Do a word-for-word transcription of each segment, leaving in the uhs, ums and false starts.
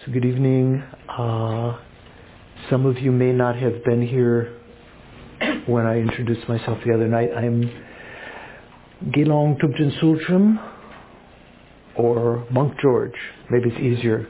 So good evening. Uh, some of you may not have been here when I introduced myself the other night. I'm Gelong Tubchen Sultram, or Monk George. Maybe it's easier.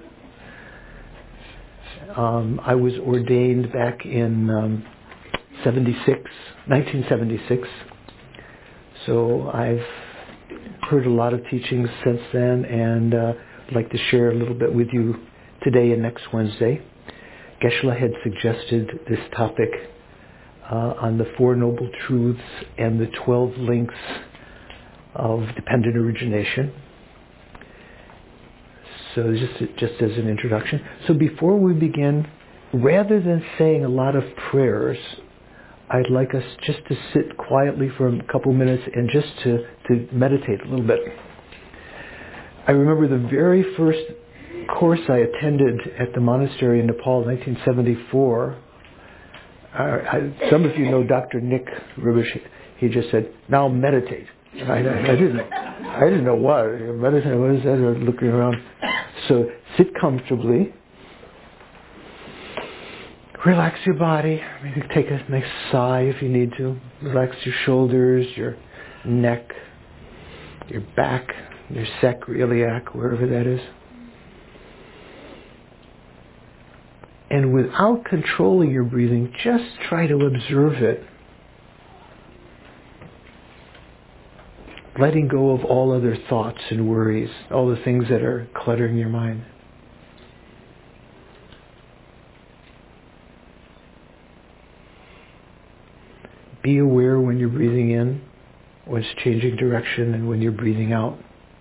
Um, I was ordained back in um, seventy-six, nineteen seventy-six. So I've heard a lot of teachings since then, and uh, I'd like to share a little bit with you today and next Wednesday. Geshe-la had suggested this topic uh, on the Four Noble Truths and the twelve links of dependent origination. So just, just as an introduction. So before we begin, rather than saying a lot of prayers, I'd like us just to sit quietly for a couple minutes and just to, to meditate a little bit. I remember the very first course I attended at the monastery in Nepal in nineteen seventy-four. Uh, I, some of you know Doctor Nick Ribish. He just said, "Now meditate." I, I, I didn't. I didn't know what meditate. What is that? I was looking around. So sit comfortably. Relax your body. Maybe take a nice sigh if you need to. Relax your shoulders, your neck, your back, your sacroiliac, wherever that is. And without controlling your breathing, just try to observe it. Letting go of all other thoughts and worries, all the things that are cluttering your mind. Be aware when you're breathing in, when it's changing direction, and when you're breathing out.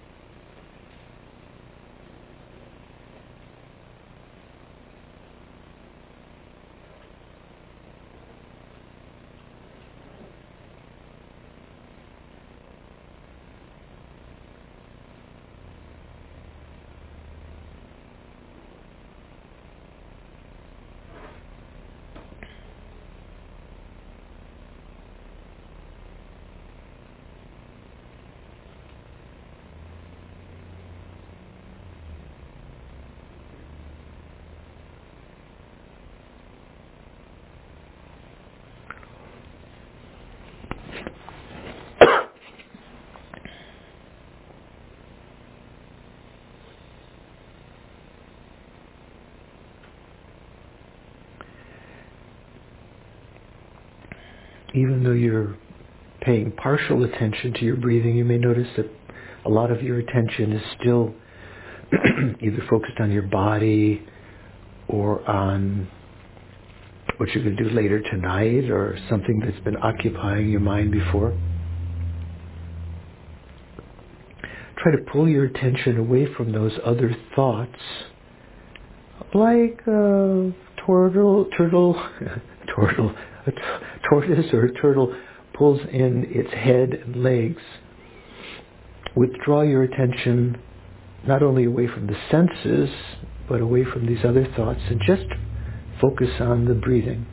Even though you're paying partial attention to your breathing, you may notice that a lot of your attention is still either focused on your body or on what you're going to do later tonight or something that's been occupying your mind before. Try to pull your attention away from those other thoughts, like a turtle, turtle, turtle, a t- tortoise or a turtle pulls in its head and legs. Withdraw your attention not only away from the senses, but away from these other thoughts, and just focus on the breathing.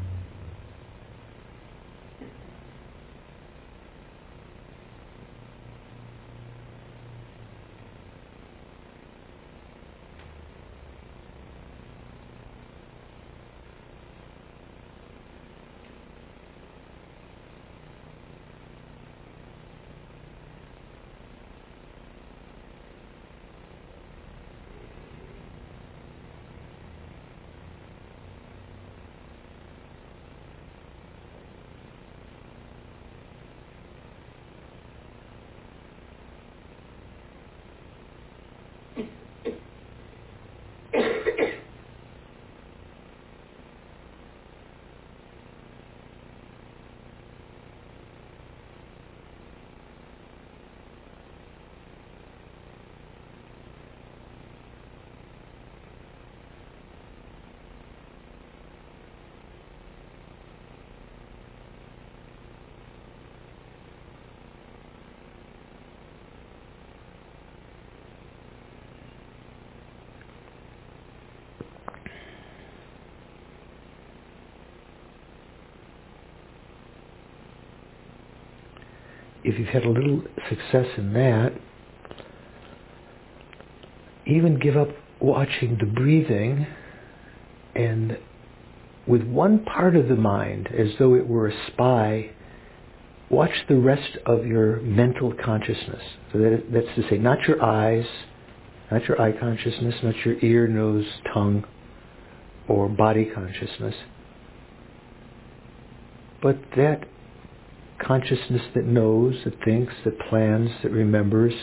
If you've had a little success in that, even give up watching the breathing, and with one part of the mind, as though it were a spy, watch the rest of your mental consciousness. So that, that's to say, not your eyes, not your eye consciousness, not your ear, nose, tongue, or body consciousness, but that consciousness that knows, that thinks, that plans, that remembers.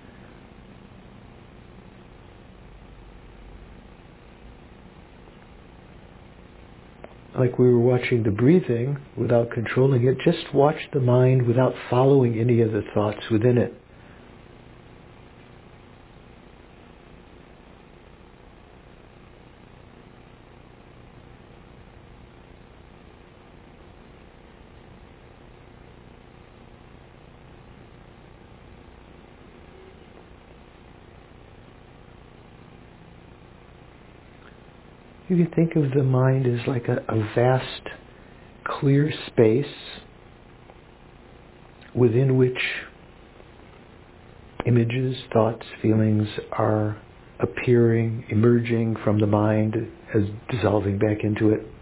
Like we were watching the breathing without controlling it, just watch the mind without following any of the thoughts within it. You can think of the mind as like a, a vast, clear space within which images, thoughts, feelings are appearing, emerging from the mind as dissolving back into it.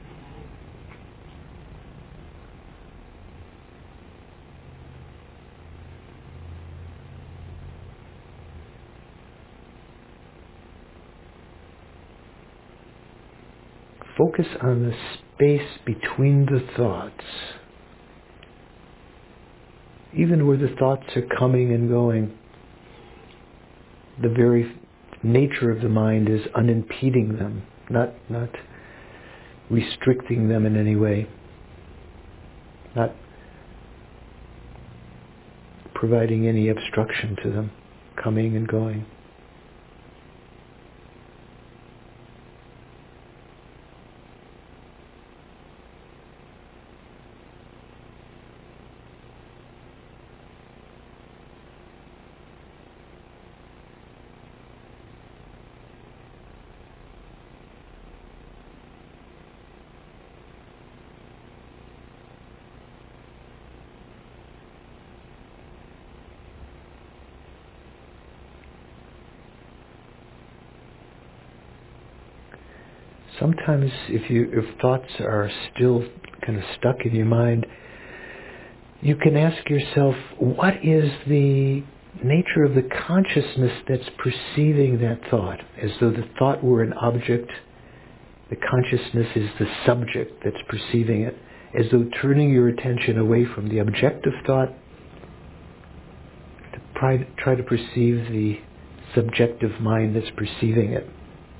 Focus on the space between the thoughts, even where the thoughts are coming and going. The very nature of the mind is unimpeding them, not not restricting them in any way, not providing any obstruction to them, coming and going. Sometimes if you if thoughts are still kind of stuck in your mind, you can ask yourself, what is the nature of the consciousness that's perceiving that thought? As though the thought were an object, the consciousness is the subject that's perceiving it. As though turning your attention away from the objective thought to try, try to perceive the subjective mind that's perceiving it.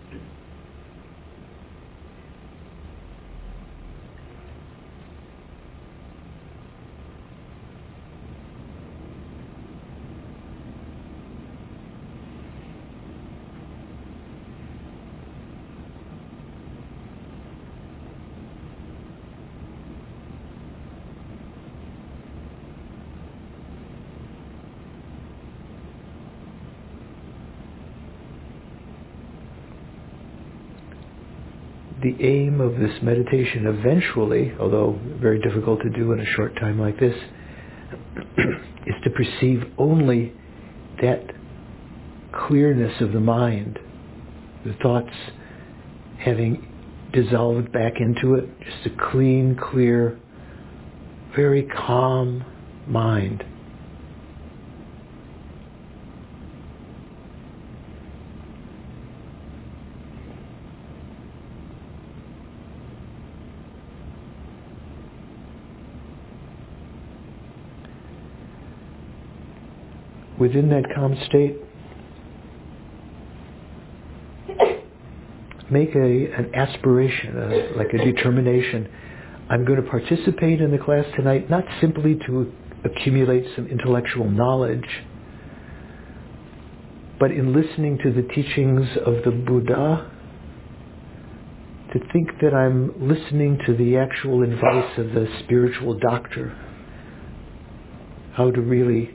The aim of this meditation eventually, although very difficult to do in a short time like this, is to perceive only that clearness of the mind, the thoughts having dissolved back into it, just a clean, clear, very calm mind. Within that calm state, make a, an aspiration, a, like a determination. I'm going to participate in the class tonight, not simply to accumulate some intellectual knowledge, but in listening to the teachings of the Buddha, to think that I'm listening to the actual advice of the spiritual doctor, how to really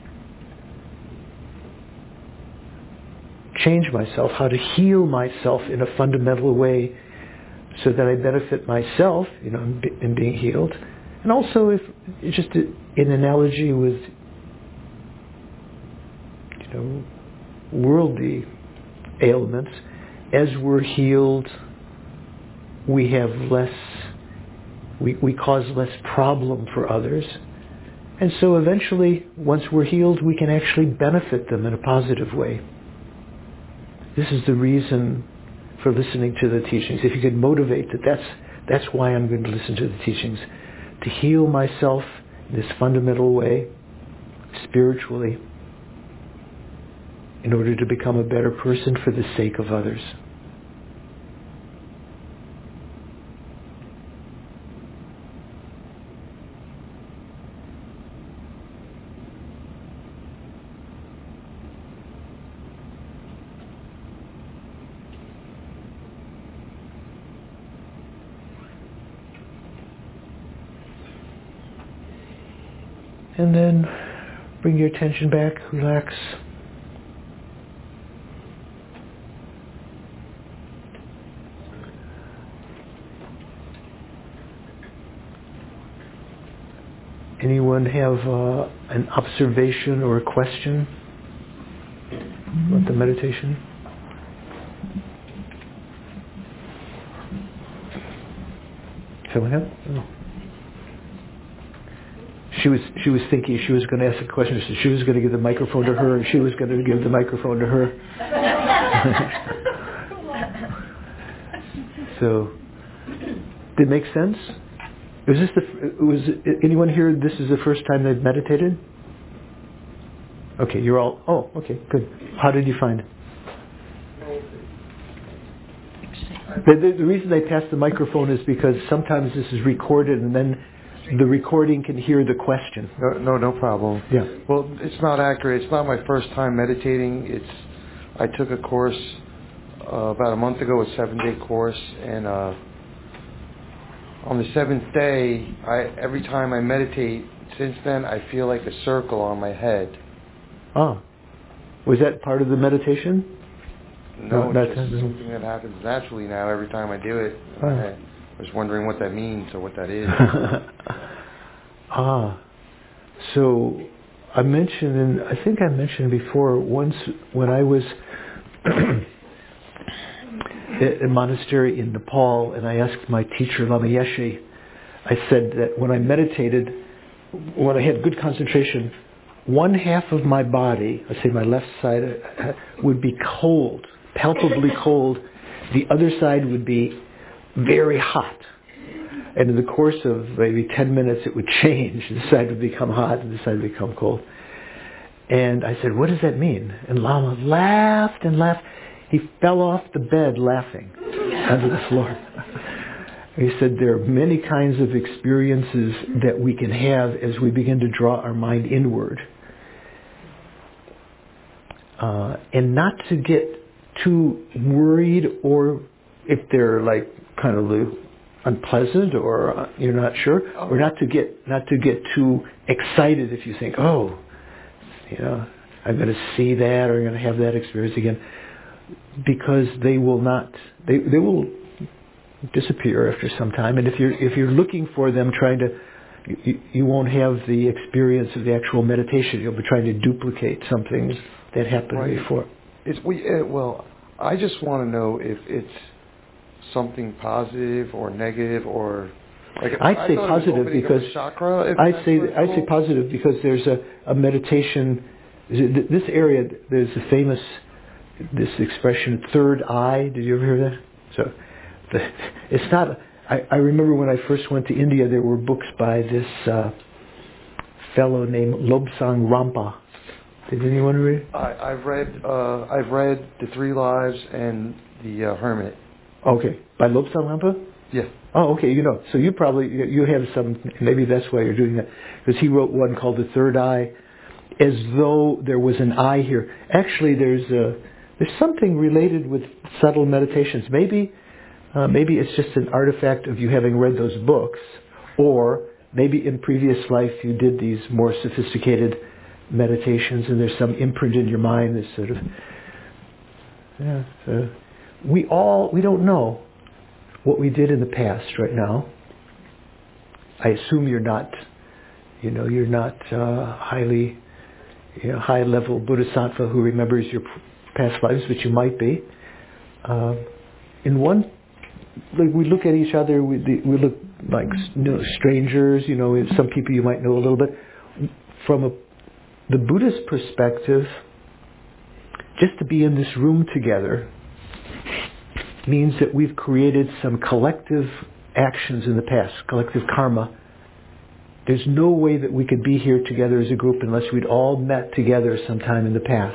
change myself, how to heal myself in a fundamental way so that I benefit myself, you know, in, in being healed. And also, if just in analogy with, you know, worldly ailments, as we're healed, we have less, we, we cause less problem for others. And so eventually, once we're healed, we can actually benefit them in a positive way. This is the reason for listening to the teachings. If you could motivate that, that's, that's why I'm going to listen to the teachings. To heal myself in this fundamental way, spiritually, in order to become a better person for the sake of others. And then bring your attention back, relax. Anyone have uh, an observation or a question about the meditation? Someone have? Oh. She was she was thinking she was going to ask a question. So she was going to give the microphone to her, and she was going to give the microphone to her. So, did it make sense? Was this the was anyone here? This is the first time they've meditated? Okay, you're all. Oh, okay, good. How did you find it? The, the, the reason they pass the microphone is because sometimes this is recorded, and then the recording can hear the question. No, no, no problem. Yeah. Well, it's not accurate. It's not my first time meditating. It's I took a course uh, about a month ago, a seven-day course, and uh, on the seventh day, I every time I meditate, since then I feel like a circle on my head. Ah, was that part of the meditation? No, no it's just something that happens naturally now every time I do it. Oh. I was wondering what that means or what that is. Ah, so I mentioned, and I think I mentioned before, once when I was at a monastery in Nepal, and I asked my teacher, Lama Yeshe, I said that when I meditated, when I had good concentration, one half of my body, I say my left side, would be cold, palpably cold. The other side would be very hot. And in the course of maybe ten minutes, it would change. The side would become hot and the side would become cold. And I said, what does that mean? And Lama laughed and laughed. He fell off the bed laughing onto the floor. He said there are many kinds of experiences that we can have as we begin to draw our mind inward. Uh, and not to get too worried, or if they're like kind of unpleasant or uh, you're not sure, or not to get not to get too excited if you think, oh, you know, I'm going to see that or I'm going to have that experience again, because they will not, they they will disappear after some time. And if you're if you're looking for them, trying to, you, you won't have the experience of the actual meditation. You'll be trying to duplicate something that happened right. before. It's we uh, well, I just want to know if it's something positive or negative, or like I'd I say positive because chakra. I'd say I'd say positive because there's a, a meditation. This area, there's a famous this expression, third eye. Did you ever hear that? So, the, it's not. I, I remember when I first went to India, there were books by this uh, fellow named Lobsang Rampa. Did anyone read? I, I've read. Uh, I've read The Three Lives and The uh, Hermit. Okay, by Lobsang Rampa. Yeah. Oh, okay. You know, so you probably you have some. Maybe that's why you're doing that, because he wrote one called The Third Eye, as though there was an eye here. Actually, there's a there's something related with subtle meditations. Maybe uh, maybe it's just an artifact of you having read those books, or maybe in previous life you did these more sophisticated meditations, and there's some imprint in your mind. This sort of yeah. So we all we don't know what we did in the past right now. I assume you're not, you know, you're not uh, highly, you know, high-level bodhisattva who remembers your past lives, but you might be. uh, in one, like we look at each other, we, we look like, you know, strangers, you know, some people you might know a little bit. From a, the Buddhist perspective, just to be in this room together means that we've created some collective actions in the past, collective karma. There's no way that we could be here together as a group unless we'd all met together sometime in the past.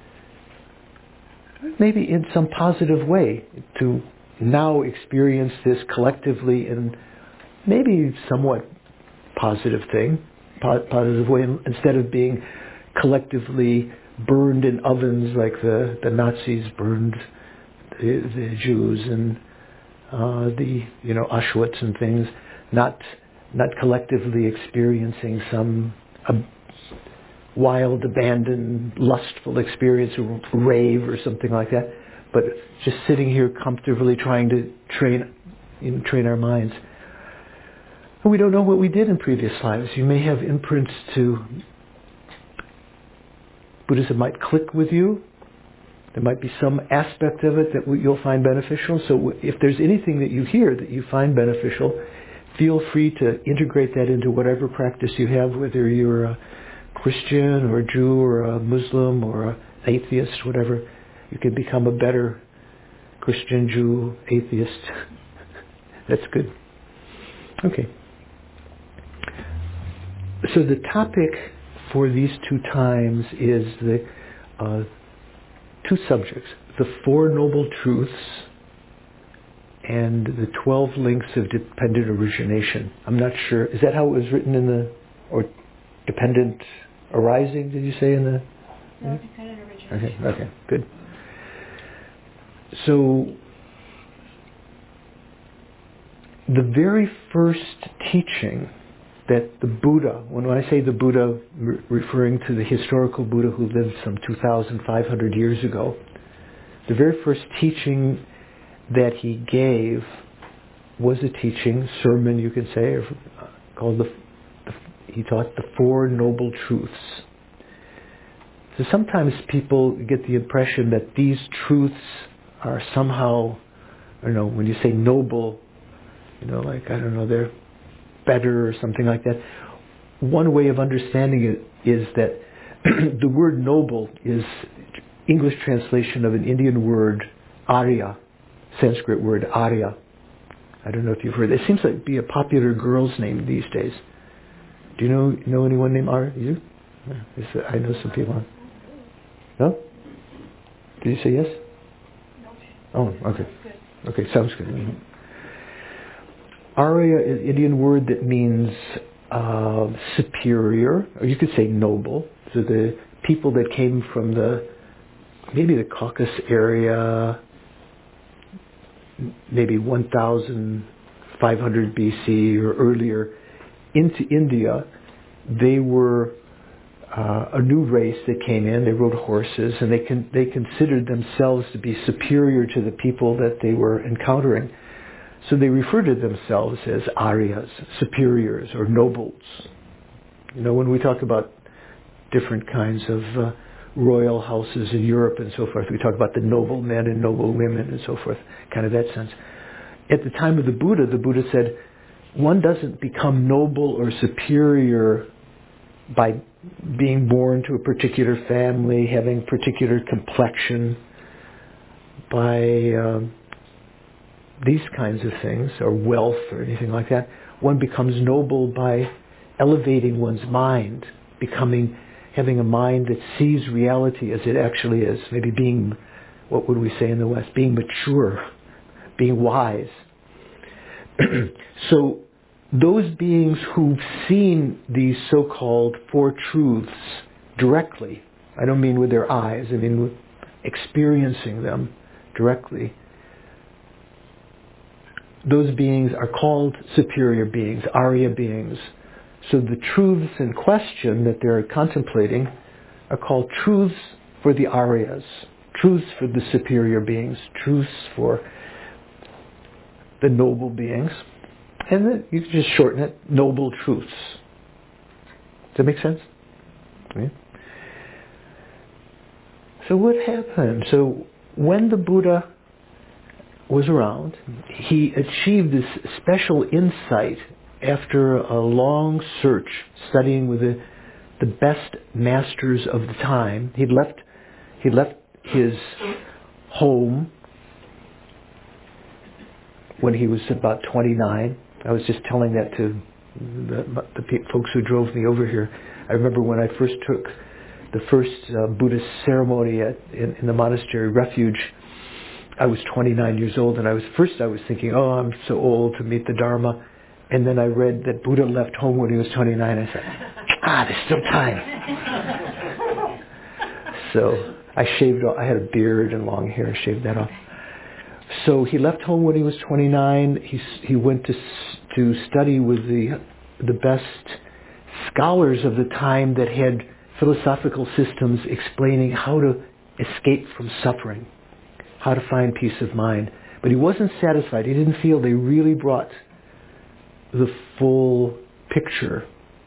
Maybe in some positive way, to now experience this collectively in maybe somewhat positive thing, po- positive way, instead of being collectively burned in ovens like the, the Nazis burned the, the Jews and uh, the, you know, Auschwitz and things, not not collectively experiencing some uh, wild, abandoned, lustful experience, or rave or something like that, but just sitting here comfortably trying to train, you know, train our minds. And we don't know what we did in previous lives. You may have imprints to Buddhism might click with you. There might be some aspect of it that you'll find beneficial. So if there's anything that you hear that you find beneficial, feel free to integrate that into whatever practice you have, whether you're a Christian or a Jew or a Muslim or an atheist, whatever. You can become a better Christian, Jew, atheist. That's good. Okay. So the topic for these two times is the uh, two subjects, the Four Noble Truths and the twelve links of dependent origination. I'm not sure, is that how it was written in the, or dependent arising, did you say in the? No, dependent origination. Okay, okay, good. So, the very first teaching that the Buddha, when I say the Buddha, re- referring to the historical Buddha who lived some two thousand five hundred years ago, the very first teaching that he gave was a teaching, sermon you could say, or, uh, called the, the, he taught the Four Noble Truths. So sometimes people get the impression that these truths are somehow, I don't know, when you say noble, you know, like, I don't know, they're better or something like that. One way of understanding it is that the word noble is English translation of an Indian word, Arya, Sanskrit word Arya. I don't know if you've heard. It seems like to be a popular girl's name these days. Do you know know anyone named Arya? You? Yeah, I know some people. No? Did you say yes? No. Oh, okay. Okay, sounds good. Mm-hmm. Arya is an Indian word that means uh, superior, or you could say noble. So the people that came from the, maybe the Caucasus area, maybe one thousand five hundred B C or earlier, into India, they were uh, a new race that came in. They rode horses, and they con- they considered themselves to be superior to the people that they were encountering. So they refer to themselves as Aryas, superiors or nobles. You know, when we talk about different kinds of uh, royal houses in Europe and so forth, we talk about the noble men and noble women and so forth, kind of that sense. At the time of the Buddha, the Buddha said, one doesn't become noble or superior by being born to a particular family, having particular complexion, by uh, these kinds of things, or wealth or anything like that. One becomes noble by elevating one's mind, becoming, having a mind that sees reality as it actually is. Maybe being, what would we say in the West, being mature, being wise. So those beings who've seen these so-called Four Truths directly, I don't mean with their eyes, I mean with experiencing them directly, those beings are called superior beings, Arya beings. So the truths in question that they're contemplating are called truths for the Aryas, truths for the superior beings, truths for the noble beings. And then you can just shorten it, noble truths. Does that make sense? Yeah. So what happened? So when the Buddha was around. He achieved this special insight after a long search, studying with the, the best masters of the time. He'd left, he left his home when he was about twenty-nine. I was just telling that to the, the folks who drove me over here. I remember when I first took the first uh, Buddhist ceremony at, in, in the monastery refuge, I was twenty-nine years old, and I was first I was thinking, oh, I'm so old to meet the Dharma. And then I read that Buddha left home when he was twenty-nine. I said, ah, there's still time. So I shaved off. I had a beard and long hair. I shaved that off. So he left home when he was twenty-nine. He he went to to study with the the best scholars of the time that had philosophical systems explaining how to escape from suffering, how to find peace of mind. But he wasn't satisfied. He didn't feel they really brought the full picture.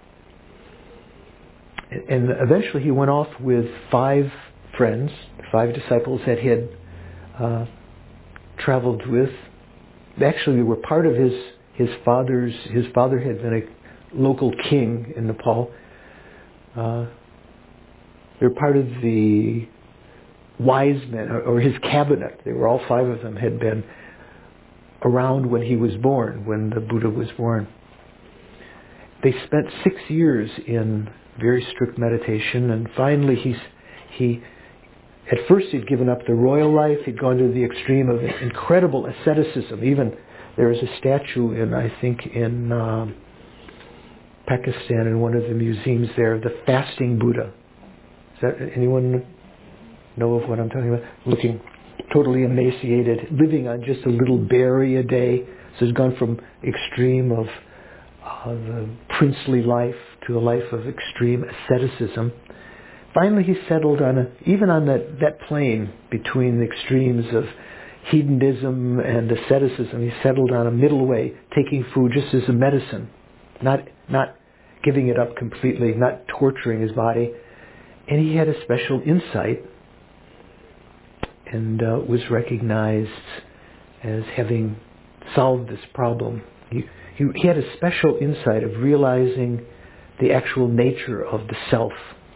And eventually he went off with five friends, five disciples that he had uh, traveled with. Actually, they were part of his his father's. His father had been a local king in Nepal. Uh, they were part of the wise men, or, or his cabinet. They were all five of them had been around when he was born, when the Buddha was born. They spent six years in very strict meditation, and finally he's, he, at first he'd given up the royal life, he'd gone to the extreme of incredible asceticism. Even there is a statue in, I think, in um, Pakistan, in one of the museums there, the fasting Buddha. Is that, anyone know of what I'm talking about? Looking totally emaciated, living on just a little berry a day. So he's gone from extreme of uh, the princely life to a life of extreme asceticism. Finally, he settled on a, even on that, that plane between the extremes of hedonism and asceticism, he settled on a middle way, taking food just as a medicine, not not giving it up completely, not torturing his body. And he had a special insight and uh, was recognized as having solved this problem. He, he, he had a special insight of realizing the actual nature of the self.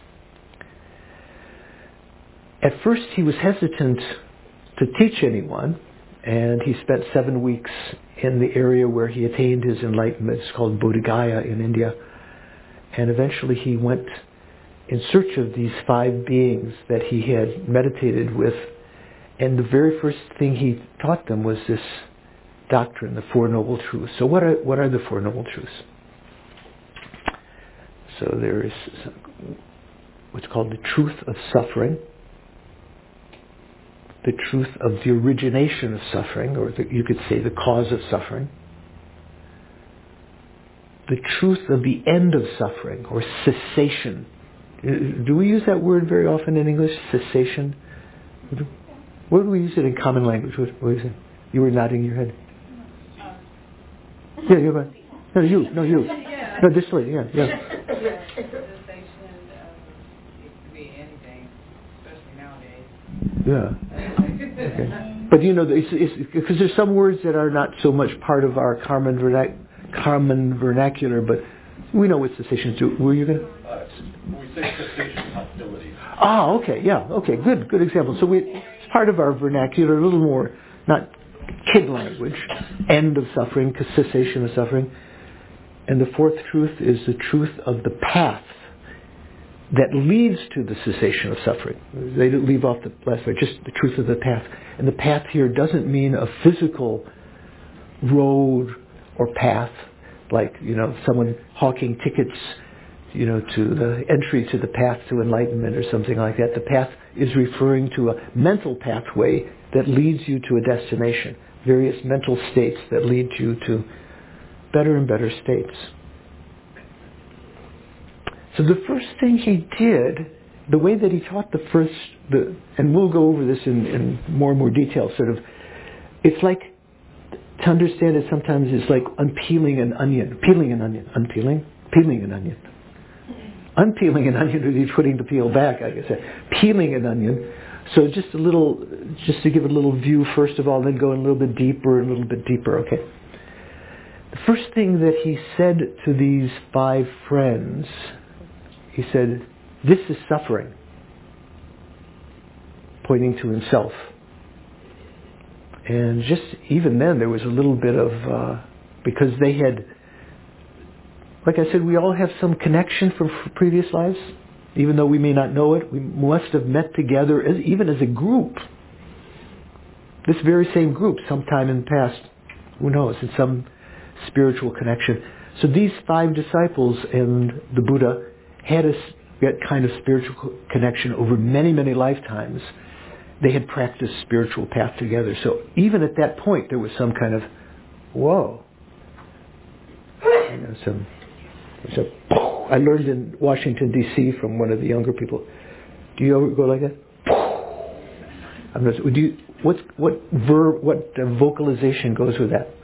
At first he was hesitant to teach anyone, and he spent seven weeks in the area where he attained his enlightenment. It's called Bodh Gaya in India. And eventually he went in search of these five beings that he had meditated with. And the very first thing he taught them was this doctrine, the Four Noble Truths. So what are what are the Four Noble Truths? So there is what's called the truth of suffering, the truth of the origination of suffering, or the, you could say the cause of suffering, the truth of the end of suffering, or cessation. Do we use that word very often in English, cessation? Where do we use it in common language? What, what is it? You were nodding your head. Yeah, you're right. No, you. No, you. No, this lady. Yeah, yeah. Yeah. Okay. But you know, it's, it's, because there's some words that are not so much part of our common vernac- common vernacular, but we know what cessation is. Were you going to? Uh, we say cessation hostility. Ah, okay, yeah, okay, good, good example. So we, it's part of our vernacular, a little more, not kid language, end of suffering, cessation of suffering. And the fourth truth is the truth of the path that leads to the cessation of suffering. They leave off the last part, just the truth of the path. And the path here doesn't mean a physical road or path, like, you know, someone hawking tickets, you know, to the entry to the path to enlightenment or something like that. The path is referring to a mental pathway that leads you to a destination, various mental states that lead you to better and better states. So the first thing he did, the way that he taught the first, the, and we'll go over this in, in more and more detail, sort of, it's like, to understand it sometimes is like unpeeling an onion. Peeling an onion. Unpeeling? Peeling an onion. Unpeeling an onion would be putting the peel back, I guess. Peeling an onion So just a little, just to give a little view first of all, then go a little bit deeper, a little bit deeper, okay? The first thing that he said to these five friends, he said, "This is suffering," pointing to himself. And just even then there was a little bit of, uh, because they had, like I said, we all have some connection from previous lives. Even though we may not know it, we must have met together, as, even as a group. This very same group, sometime in the past, who knows, in some spiritual connection. So these five disciples and the Buddha had a that kind of spiritual connection over many, many lifetimes. They had practiced spiritual path together. So even at that point, there was some kind of, whoa. You know, some, some I learned in Washington, D C from one of the younger people. Do you ever go like that? I'm not, do you, what's, what verb, what uh, vocalization goes with that?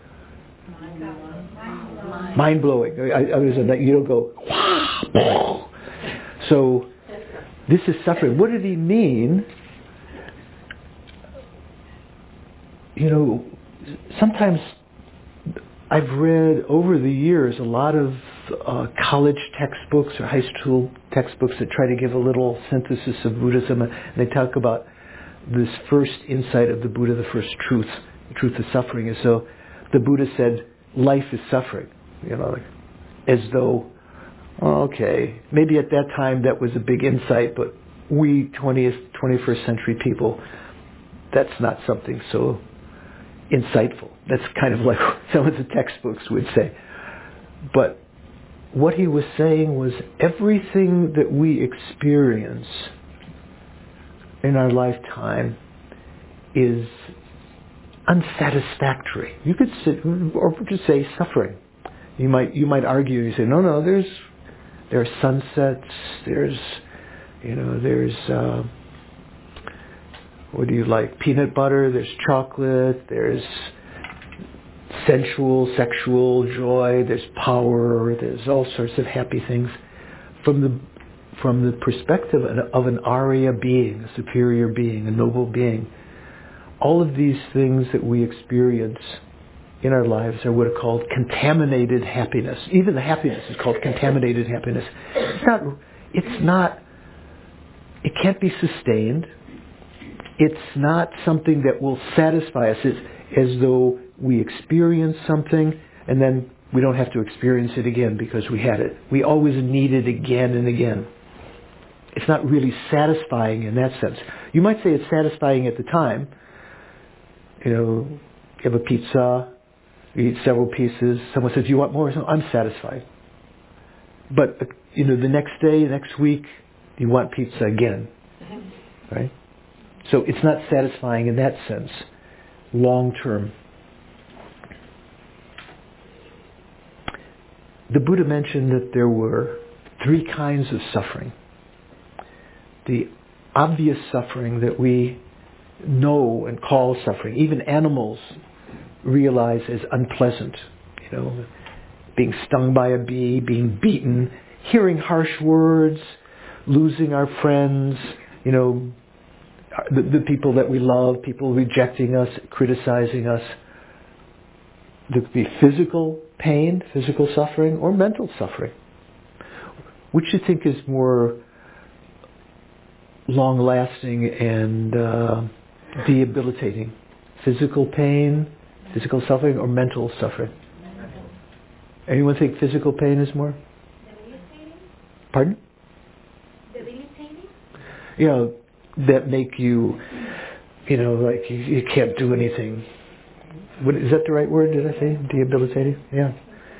Mind blowing. I, I was in that, you don't go, so this is suffering. What did he mean? You know, sometimes I've read over the years a lot of uh, college textbooks or high school textbooks that try to give a little synthesis of Buddhism, and they talk about this first insight of the Buddha, the first truth, the truth of suffering, as though the Buddha said, life is suffering. You know, like, as though, oh, okay, maybe at that time that was a big insight, but we twentieth, twenty-first century people, that's not something so insightful. That's kind of like some of the textbooks would say. But what he was saying was everything that we experience in our lifetime is unsatisfactory. You could sit, or just say suffering. You might you might argue. You say, no, no. There's there are sunsets. There's you know there's uh, what do you like? Peanut butter. There's chocolate. There's sensual, sexual joy. There's power. There's all sorts of happy things. From the from the perspective of an Arya being, a superior being, a noble being, all of these things that we experience in our lives are what are called contaminated happiness. Even the happiness is called contaminated happiness. It's not, it's not, it can't be sustained. It's not something that will satisfy us. It's as though we experience something and then we don't have to experience it again because we had it. We always need it again and again. It's not really satisfying in that sense. You might say it's satisfying at the time. You know, you have a pizza, you eat several pieces, someone says, do you want more? So I'm satisfied. But, you know, the next day, next week, you want pizza again. Right? So it's not satisfying in that sense, long term. The Buddha mentioned that there were three kinds of suffering. The obvious suffering that we know and call suffering, even animals realize as unpleasant. You know, being stung by a bee, being beaten, hearing harsh words, losing our friends, you know, the, the people that we love, people rejecting us, criticizing us. There could be physical pain, physical suffering, or mental suffering. Which do you think is more long-lasting and uh, debilitating? Physical pain, physical suffering, or mental suffering? Anyone think physical pain is more? Debilitating? Pardon? Debilitating? You know, that make you, you know, like you, you can't do anything. What, is that the right word, did I say? Debilitating? Yeah.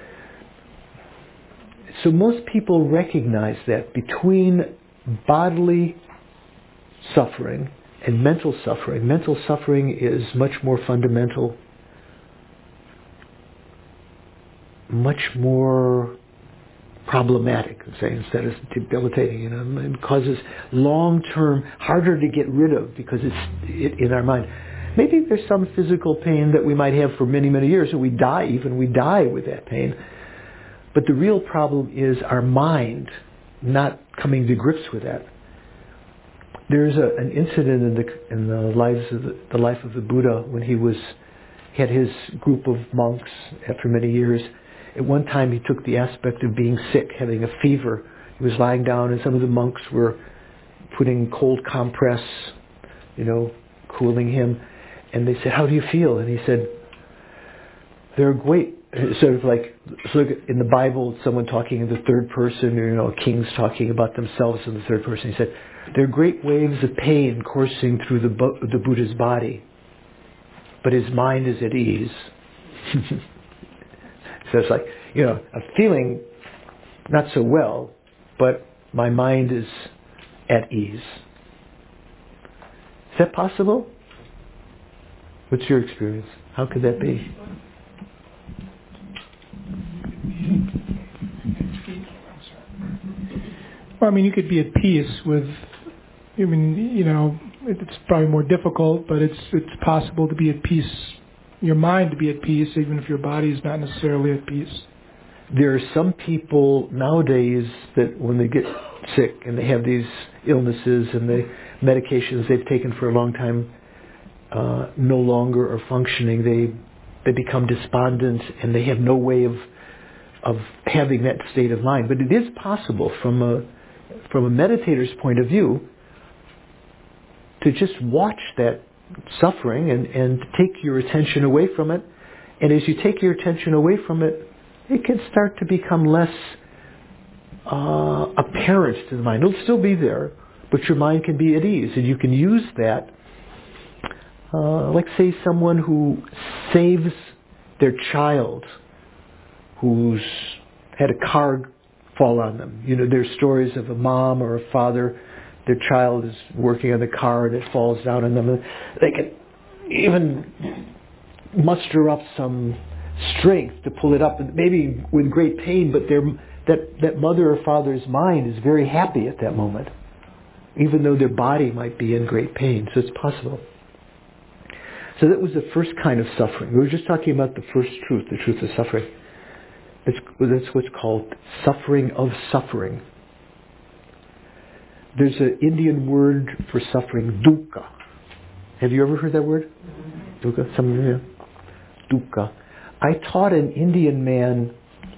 So most people recognize that between bodily suffering and mental suffering, mental suffering is much more fundamental, much more problematic, say, instead of debilitating. You know, it causes long-term, harder to get rid of because it's it, in our mind. Maybe there's some physical pain that we might have for many, many years, and we die, even we die with that pain. But the real problem is our mind not coming to grips with that. There's a, an incident in the in the lives of the, the life of the Buddha when he was he had his group of monks after many years. At one time, he took the aspect of being sick, having a fever. He was lying down, and some of the monks were putting cold compress, you know, cooling him. And they said, "How do you feel?" And he said, "They're great." Sort of like, sort of in the Bible, someone talking in the third person, or, you know, kings talking about themselves in the third person. He said, "There are great waves of pain coursing through the, the Buddha's body, but his mind is at ease." So it's like, you know, I'm feeling not so well, but my mind is at ease. Is that possible? What's your experience? How could that be? Well, I mean, you could be at peace with, I mean, you know, it's probably more difficult, but it's it's possible to be at peace, your mind to be at peace, even if your body is not necessarily at peace. There are some people nowadays that when they get sick and they have these illnesses and the medications they've taken for a long time uh, no longer are functioning, they they become despondent and they have no way of of having that state of mind. But it is possible from a from a meditator's point of view to just watch that suffering and, and take your attention away from it. And as you take your attention away from it, it can start to become less uh, apparent to the mind. It'll still be there, but your mind can be at ease. And you can use that, uh, like say someone who saves their child who's had a car fall on them. You know, there's stories of a mom or a father, their child is working on the car and it falls down on them. And they can even muster up some strength to pull it up, maybe with great pain, but that, that mother or father's mind is very happy at that moment, even though their body might be in great pain. So it's possible. So that was the first kind of suffering. We were just talking about the first truth, the truth of suffering. It's, that's what's called suffering of suffering. There's an Indian word for suffering, dukkha. Have you ever heard that word? Dukkha? Some of you? Dukkha. I taught an Indian man.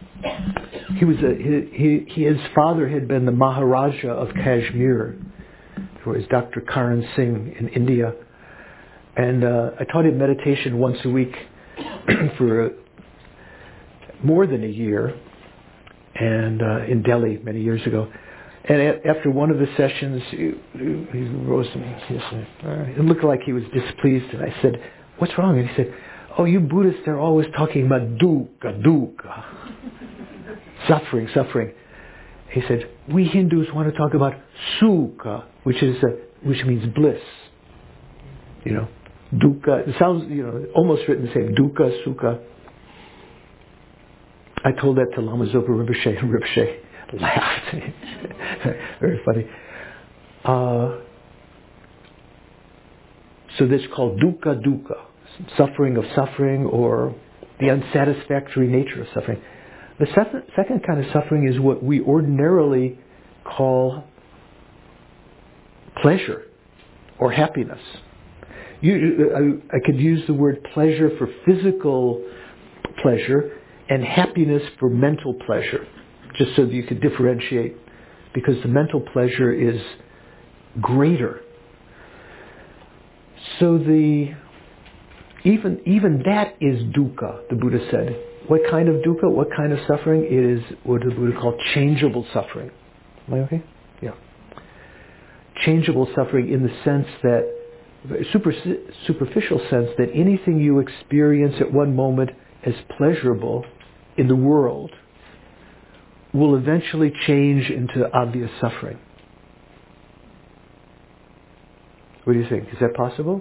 He was a he, he his father had been the Maharaja of Kashmir, who was Doctor Karan Singh in India, and uh, I taught him meditation once a week for uh, more than a year, and uh, in Delhi many years ago. And a- after one of the sessions, he, he rose to me. He said, it looked like he was displeased, and I said, "What's wrong?" And he said, "Oh, you Buddhists are always talking about dukkha, dukkha, suffering, suffering." He said, "We Hindus want to talk about sukha, which is a, which means bliss. You know, dukkha. It sounds, you know, almost written the same. Dukkha, sukha." I told that to Lama Zopa Rinpoche, and Rinpoche laughed. Very funny. Uh, so this is called dukkha, dukkha. Suffering of suffering, or the unsatisfactory nature of suffering. The second, second kind of suffering is what we ordinarily call pleasure or happiness. You, I, I could use the word pleasure for physical pleasure and happiness for mental pleasure, just so that you could differentiate, because the mental pleasure is greater. So the Even even that is dukkha, the Buddha said. What kind of dukkha? What kind of suffering? It is what the Buddha called changeable suffering. Am I okay? Yeah. Changeable suffering in the sense that, super, superficial sense, that anything you experience at one moment as pleasurable in the world will eventually change into obvious suffering. What do you think? Is that possible?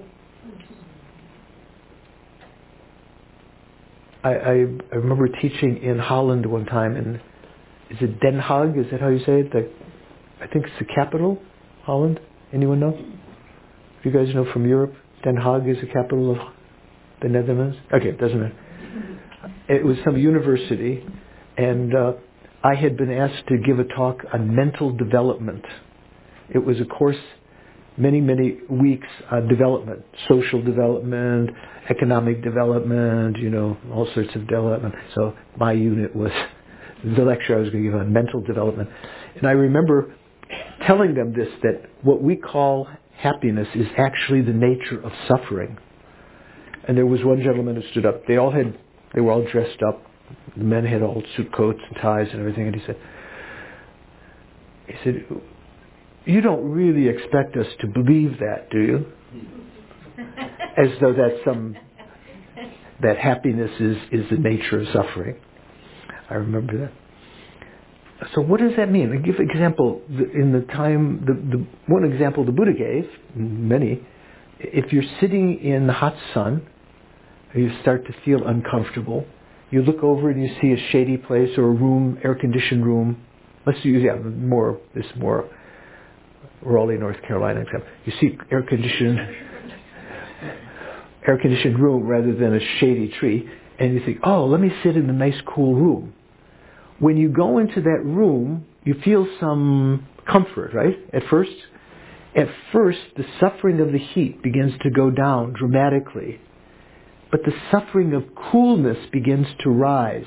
I, I, I remember teaching in Holland one time, and is it Den Haag? Is that how you say it? The, I think it's the capital, Holland. Anyone know? You guys know from Europe, Den Haag is the capital of the Netherlands. Okay, it doesn't matter. It was some university, and uh, I had been asked to give a talk on mental development. It was a course many, many weeks on development, social development, economic development, you know, all sorts of development. So my unit was the lecture I was going to give on mental development. And I remember telling them this, that what we call happiness is actually the nature of suffering. And there was one gentleman who stood up. They all had, they were all dressed up. The men had all suit coats and ties and everything. And he said, he said, you don't really expect us to believe that, do you? As though that's some, that happiness is, is the nature of suffering. I remember that. So what does that mean? I give an example. In the time, the, the one example the Buddha gave, many, if you're sitting in the hot sun, you start to feel uncomfortable, you look over and you see a shady place or a room, air-conditioned room. Let's use, yeah, more, this more Raleigh, North Carolina example. You see air-conditioned, air-conditioned room rather than a shady tree, and you think, oh, let me sit in the nice cool room. When you go into that room, you feel some comfort, right? At first, at first, the suffering of the heat begins to go down dramatically, but the suffering of coolness begins to rise.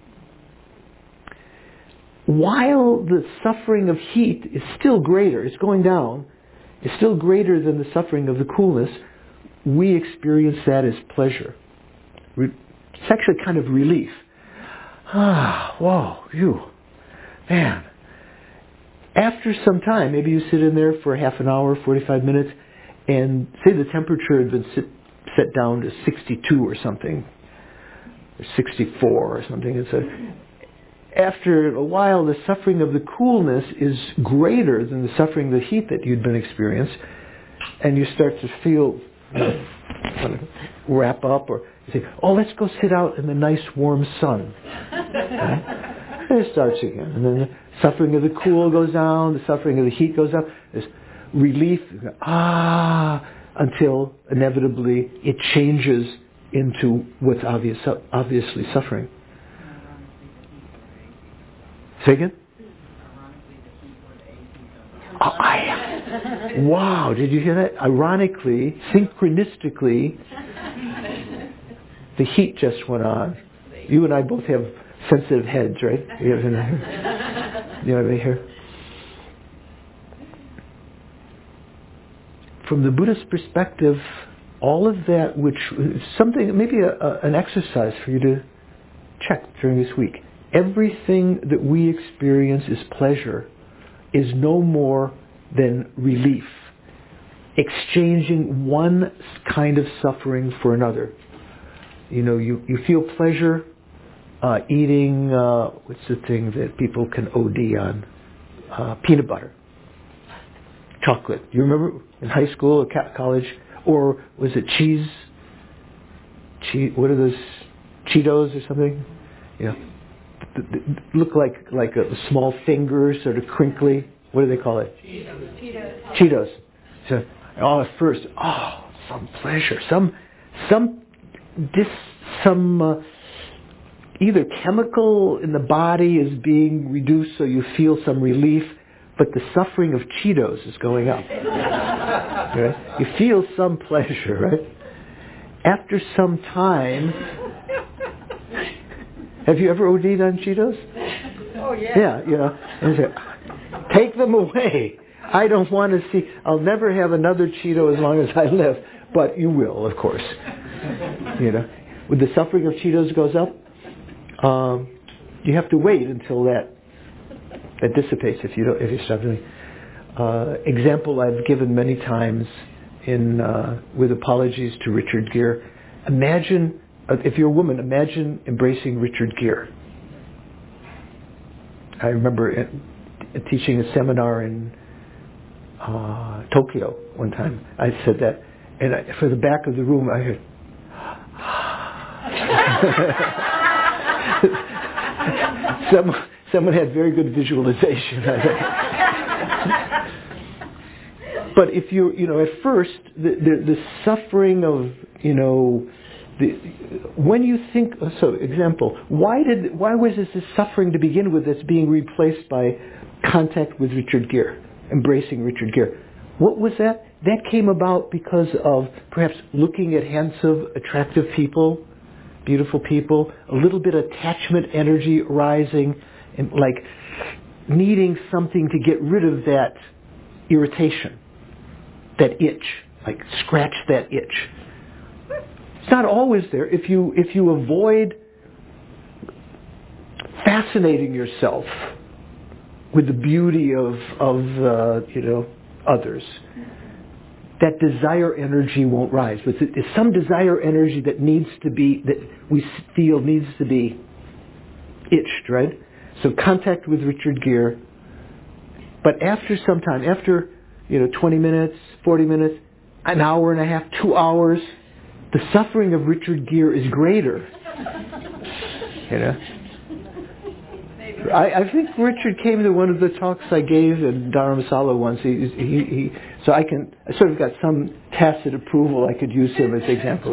While the suffering of heat is still greater, it's going down, it's still greater than the suffering of the coolness, we experience that as pleasure. It's actually kind of relief. Ah, whoa, you, man. After some time, maybe you sit in there for half an hour, forty-five minutes, and say the temperature had been sit, set down to sixty-two or something, or sixty-four or something. It's a, after a while, the suffering of the coolness is greater than the suffering of the heat that you'd been experienced, and you start to feel, you know, kind of wrap up, or you think, oh, let's go sit out in the nice warm sun. Right? And it starts again. And then the suffering of the cool goes down, the suffering of the heat goes up. There's relief, ah, until inevitably it changes into what's obvious, obviously suffering. Say again? Oh, I, wow, did you hear that? Ironically, synchronistically, the heat just went on. You and I both have sensitive heads, right? You have any here? From the Buddhist perspective, all of that, which something, maybe a, a, an exercise for you to check during this week. Everything that we experience as pleasure is no more than relief, exchanging one kind of suffering for another. You know, you, you feel pleasure uh, eating, uh, what's the thing that people can O D on? Uh, peanut butter. Chocolate. You remember in high school or college? Or was it cheese? Che- what are those? Cheetos or something? You know, look like like a small finger, sort of crinkly. What do they call it? Cheetos. Cheetos. So, oh, at first, oh, some pleasure, some, some, dis, some, uh, either chemical in the body is being reduced, so you feel some relief, but the suffering of Cheetos is going up. Right? You feel some pleasure, right? After some time, have you ever O D'd on Cheetos? Oh yeah. Yeah, you know. And you say, take them away. I don't want to see. I'll never have another Cheeto as long as I live. But you will, of course. You know, when the suffering of Cheetos goes up, um, you have to wait until that that dissipates. If you don't, if you stop doing. Uh, example I've given many times in uh, with apologies to Richard Gere. Imagine, uh, if you're a woman, imagine embracing Richard Gere. I remember it, teaching a seminar in uh, Tokyo one time. I said that, and I, for the back of the room, I heard. Some, someone had very good visualization. But if you, you know, at first, the, the, the suffering of, you know, the, when you think, so example, why did, why was this, this suffering to begin with that's being replaced by contact with Richard Gere, embracing Richard Gere? What was that? that came about because of perhaps looking at handsome, attractive people, beautiful people, a little bit of attachment energy arising, and like needing something to get rid of that irritation, that itch, like scratch that itch. It's not always there. If you if you avoid fascinating yourself with the beauty of of uh, you know others, that desire energy won't rise. But there's some desire energy that needs to be, that we feel needs to be itched, right? So contact with Richard Gere. But after some time, after you know twenty minutes, forty minutes, an hour and a half, two hours, the suffering of Richard Gere is greater. You know. I, I think Richard came to one of the talks I gave in Dharamsala once. He, he, he, so I can, I sort of got some tacit approval. I could use him as an example.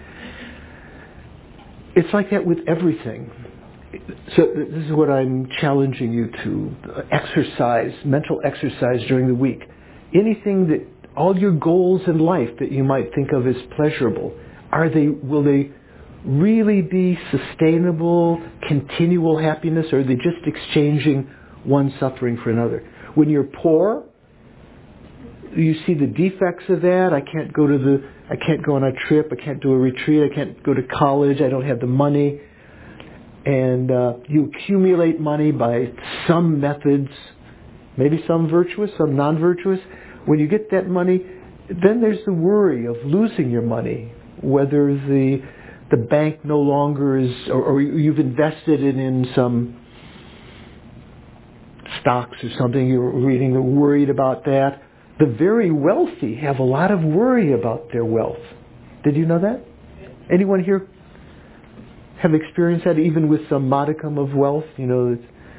It's like that with everything. So this is what I'm challenging you to exercise, mental exercise during the week. Anything that, all your goals in life that you might think of as pleasurable, are they, will they really be sustainable, continual happiness, or are they just exchanging one suffering for another? When you're poor, you see the defects of that. I can't go to the, I can't go on a trip, I can't do a retreat, I can't go to college, I don't have the money. And uh, you accumulate money by some methods, maybe some virtuous, some non-virtuous. When you get that money, then there's the worry of losing your money, whether the the bank no longer is, or, or you've invested it in some stocks or something, you're reading, they're worried about that. The very wealthy have a lot of worry about their wealth. Did you know that? Anyone here have experienced that, even with some modicum of wealth? You know,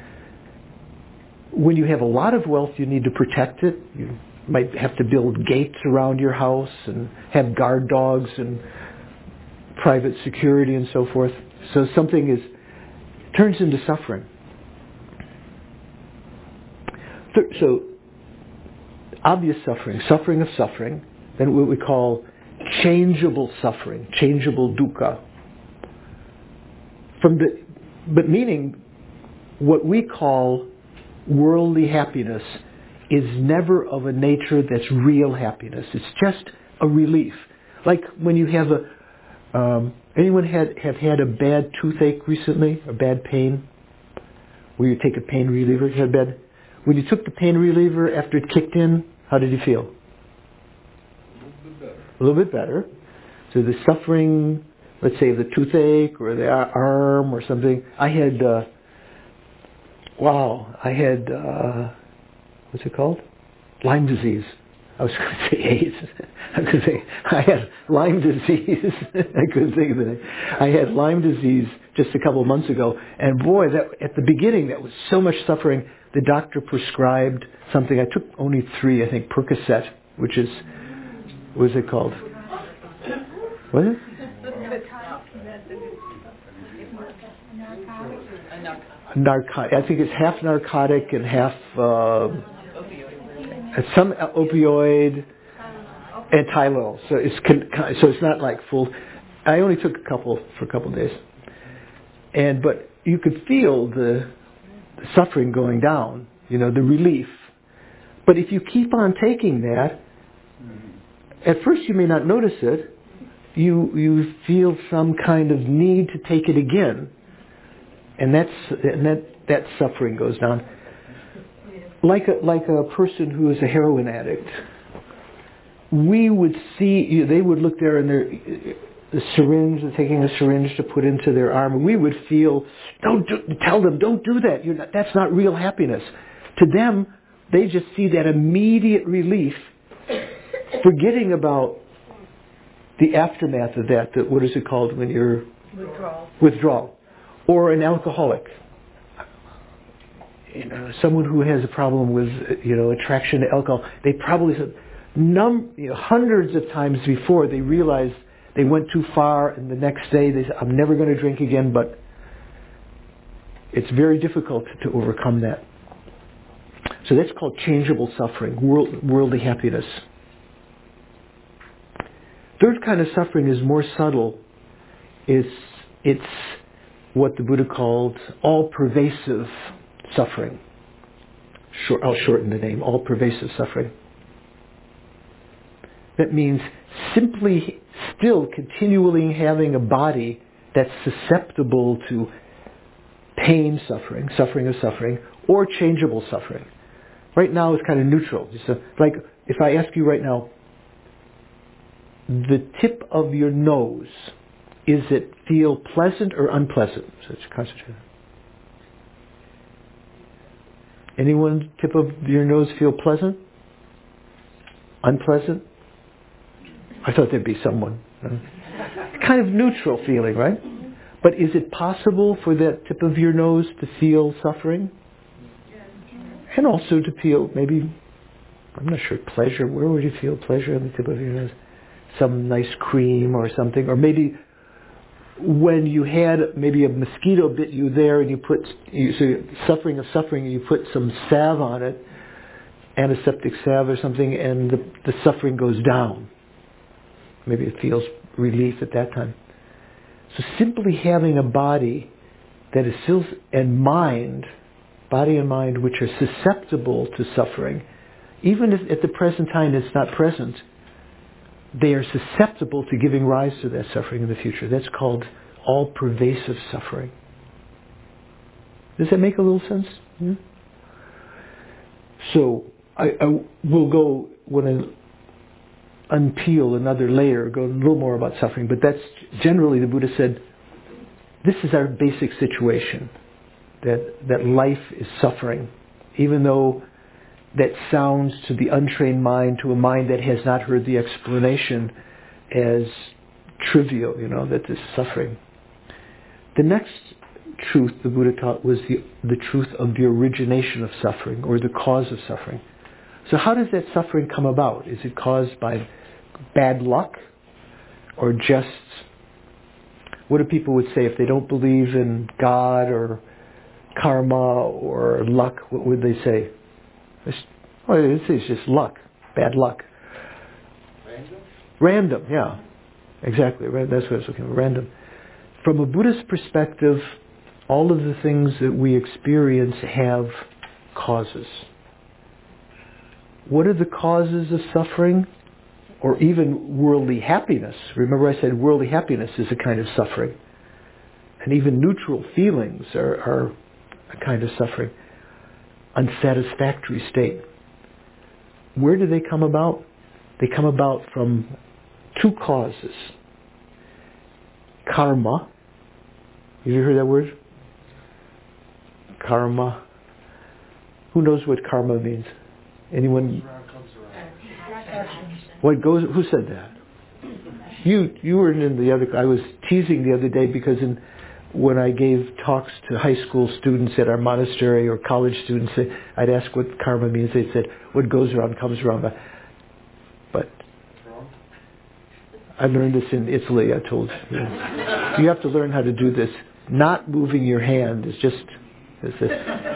when you have a lot of wealth, you need to protect it. You might have to build gates around your house and have guard dogs and private security and so forth. So something is turns into suffering. So obvious suffering, suffering of suffering, then what we call changeable suffering, changeable dukkha. From the, but meaning what we call worldly happiness is never of a nature that's real happiness. It's just a relief. Like when you have a Um, anyone had have had a bad toothache recently, a bad pain, where you take a pain reliever? You had bad. When you took the pain reliever after it kicked in, how did you feel? A little bit better. A little bit better. So the suffering, let's say, of the toothache or the arm or something. I had, uh, wow, I had, uh, what's it called? Lyme disease. I was going to say AIDS. I was going to say I had Lyme disease. I couldn't think of it. I had Lyme disease just a couple of months ago, and boy, that at the beginning that was so much suffering. The doctor prescribed something. I took only three, I think, Percocet, which is, what is it called? What is it? Narcotic. I think it's half narcotic and half. Uh, Some opioid and Tylenol, so it's so it's not like full. I only took a couple for a couple of days, and but you could feel the, the suffering going down, you know, the relief. But if you keep on taking that, at first you may not notice it. You you feel some kind of need to take it again, and that's and that that suffering goes down. Like a, like a person who is a heroin addict, we would see, you know, they would look there and their the syringe, they're taking a syringe to put into their arm, and we would feel, don't do, tell them, don't do that. You're not, that's not real happiness. To them, they just see that immediate relief, forgetting about the aftermath of that. that what is it called when you're Withdrawal. Withdrawal, or an alcoholic. You know, someone who has a problem with, you know, attraction to alcohol, they probably have num, you know, hundreds of times before they realize they went too far, and the next day they say, I'm never going to drink again, but it's very difficult to overcome that. So that's called changeable suffering, world, worldly happiness. Third kind of suffering is more subtle. It's, it's what the Buddha called all-pervasive suffering. Short, I'll shorten the name, all-pervasive suffering. That means simply still continually having a body that's susceptible to pain, suffering, suffering of suffering, or changeable suffering. Right now it's kind of neutral. It's a, like if I ask you right now, the tip of your nose, is it feel pleasant or unpleasant? So it's concentrated. Anyone tip of your nose feel pleasant? Unpleasant? I thought there'd be someone. Kind of neutral feeling, right? But is it possible for that tip of your nose to feel suffering? And also to feel maybe, I'm not sure, pleasure. Where would you feel pleasure on the tip of your nose? Some nice cream or something. Or maybe when you had maybe a mosquito bit you there and you put, you, so you're suffering of suffering, and you put some salve on it, antiseptic salve or something, and the, the suffering goes down. Maybe it feels relief at that time. So simply having a body that is still, and mind, body and mind, which are susceptible to suffering, even if at the present time it's not present, they are susceptible to giving rise to that suffering in the future. That's called all-pervasive suffering. Does that make a little sense? Yeah? So I, I will go when I unpeel another layer, go a little more about suffering. But that's generally, the Buddha said, this is our basic situation, that that life is suffering, even though that sounds to the untrained mind, to a mind that has not heard the explanation, as trivial, you know, that this is suffering. The next truth the Buddha taught was the, the truth of the origination of suffering, or the cause of suffering. So how does that suffering come about? Is it caused by bad luck, or just, what do people would say if they don't believe in God or karma or luck? What would they say? It's, well, it's just luck, bad luck. Random? Random, yeah. Exactly, right? That's what I was looking for, random. From a Buddhist perspective, all of the things that we experience have causes. What are the causes of suffering? Or even worldly happiness. Remember I said worldly happiness is a kind of suffering. And even neutral feelings are, are a kind of suffering. Unsatisfactory state. Where do they come about? They come about from two causes. Karma. Have you heard that word? Karma. Who knows what karma means? Anyone? What goes? Who said that? You you were in the other. I was teasing the other day because in, when I gave talks to high school students at our monastery or college students, I'd ask what karma means. They said, "What goes around comes around." But, but I learned this in Italy. I told you, you have to learn how to do this. Not moving your hand is just is this.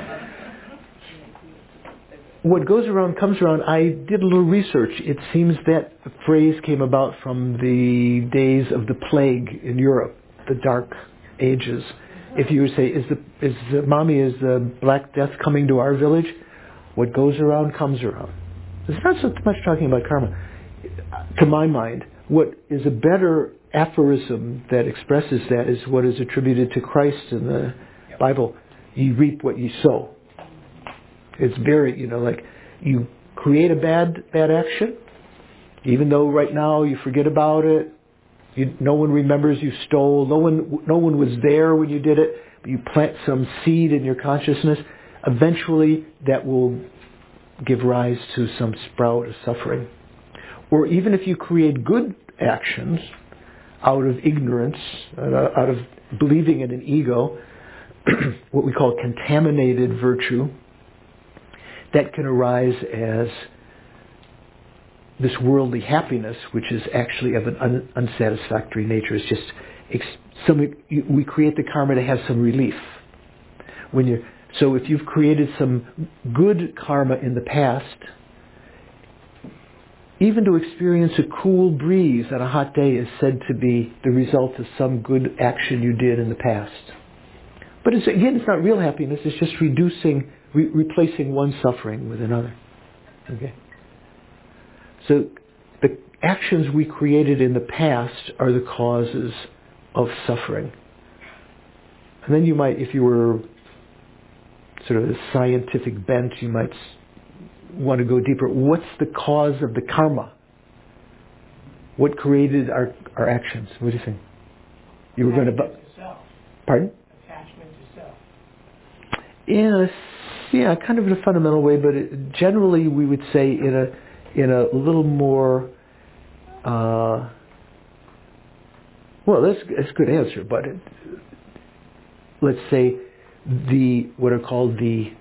What goes around comes around. I did a little research. It seems that phrase came about from the days of the plague in Europe, the Dark Ages. If you would say, "Is the is the mommy is the Black Death coming to our village?" What goes around comes around. It's not so much talking about karma. To my mind, what is a better aphorism that expresses that is what is attributed to Christ in the Bible: "You reap what you sow." It's very, you know, like you create a bad bad action, even though right now you forget about it. You, no one remembers you stole. No one no one was there when you did it. But you plant some seed in your consciousness. Eventually, that will give rise to some sprout of suffering. Or even if you create good actions out of ignorance, out of believing in an ego, what we call contaminated virtue, that can arise as this worldly happiness, which is actually of an un- unsatisfactory nature. It's just ex- some, you, we create the karma to have some relief. When you so if you've created some good karma in the past, even to experience a cool breeze on a hot day is said to be the result of some good action you did in the past. But it's, again, it's not real happiness. It's just reducing, re- replacing one suffering with another. Okay. So the actions we created in the past are the causes of suffering. And then you might, if you were sort of a scientific bent, you might want to go deeper. What's the cause of the karma? What created our, our actions? What do you think? You were going to... Bu- self. Pardon? Attachment to self. In a, yeah, kind of in a fundamental way, but it, generally we would say in a in a little more... Uh, well, that's, that's a good answer, but it, let's say the what are called the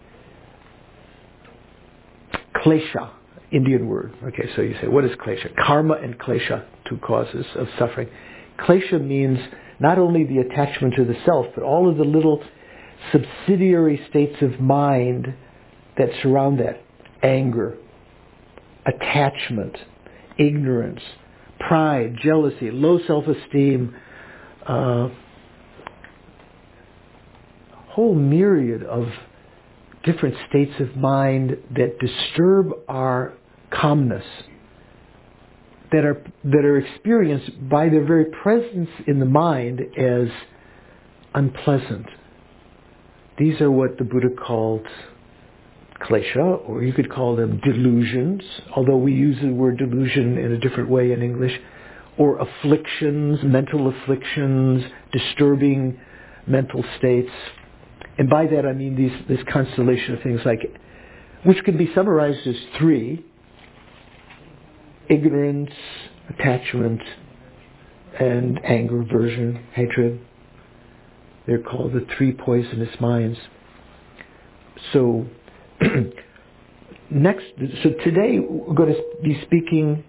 klesha, Indian word. Okay, so you say, what is klesha? Karma and klesha, two causes of suffering. Klesha means not only the attachment to the self, but all of the little subsidiary states of mind that surround that. Anger, attachment, ignorance, pride, jealousy, low self-esteem, uh, whole myriad of different states of mind that disturb our calmness, that are that are experienced by their very presence in the mind as unpleasant. These are what the Buddha called klesha, or you could call them delusions, although we use the word delusion in a different way in English, or afflictions, mental afflictions, disturbing mental states. And by that I mean these, this constellation of things like, which can be summarized as three: ignorance, attachment, and anger, aversion, hatred. They're called the three poisonous minds. So, next, so today we're going to be speaking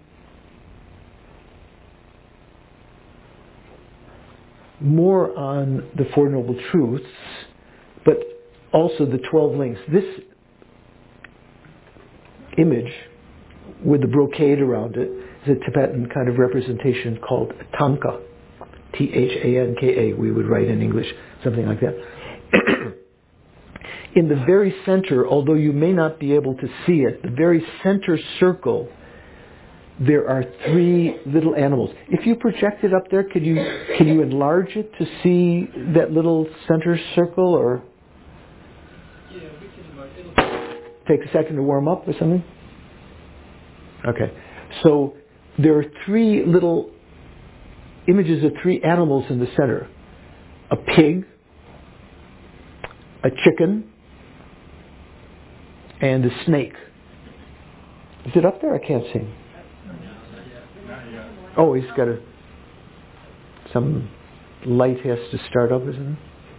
more on the Four Noble Truths, but also the twelve links. This image with the brocade around it is a Tibetan kind of representation called Tanka. T H A N K A, we would write in English, something like that. In the very center, although you may not be able to see it, the very center circle, there are three little animals. If you project it up there, could you can you enlarge it to see that little center circle, or Yeah, we can enlarge it. take a second to warm up or something? Okay. So there are three little images of three animals in the center. A pig, a chicken, and a snake. Is it up there? I can't see. Oh, he's got a... Some light has to start up, isn't it?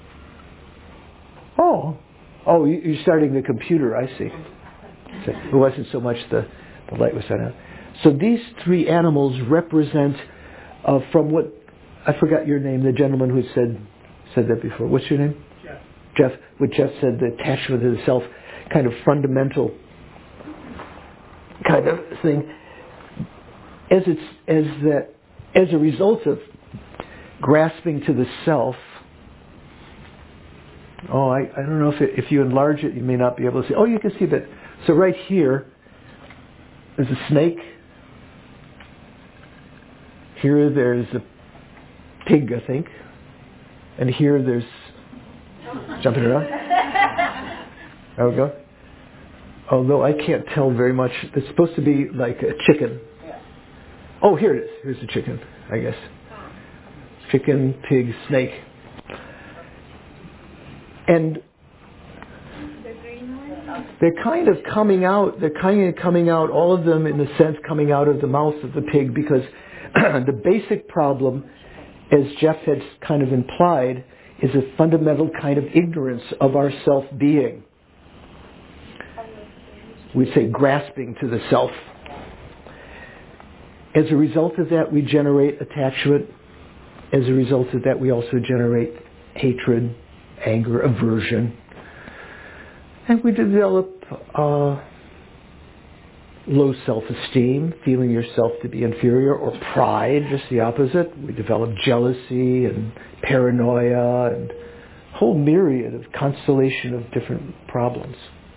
Oh. Oh, you're starting the computer, I see. So it wasn't so much the, the light was set out. So these three animals represent, uh, from what... I forgot your name, the gentleman who said said that before. What's your name? Jeff. Jeff. What Jeff said, the attachment to the self, kind of fundamental kind of thing. As it's as that as a result of grasping to the self. Oh, I, I don't know if it, if you enlarge it, you may not be able to see. Oh, you can see that. So right here is a snake. Here there's a pig, I think. And here there's... Jumping around. There we go. Although I can't tell very much. It's supposed to be like a chicken. Oh, here it is. Here's the chicken, I guess. Chicken, pig, snake. And they're kind of coming out, they're kind of coming out, all of them in a sense coming out of the mouth of the pig, because the basic problem, as Jeff had kind of implied, is a fundamental kind of ignorance of our self-being. We'd say grasping to the self. As a result of that, we generate attachment. As a result of that, we also generate hatred, anger, aversion. And we develop uh, low self-esteem, feeling yourself to be inferior, or pride, just the opposite. We develop jealousy and paranoia and a whole myriad of constellation of different problems.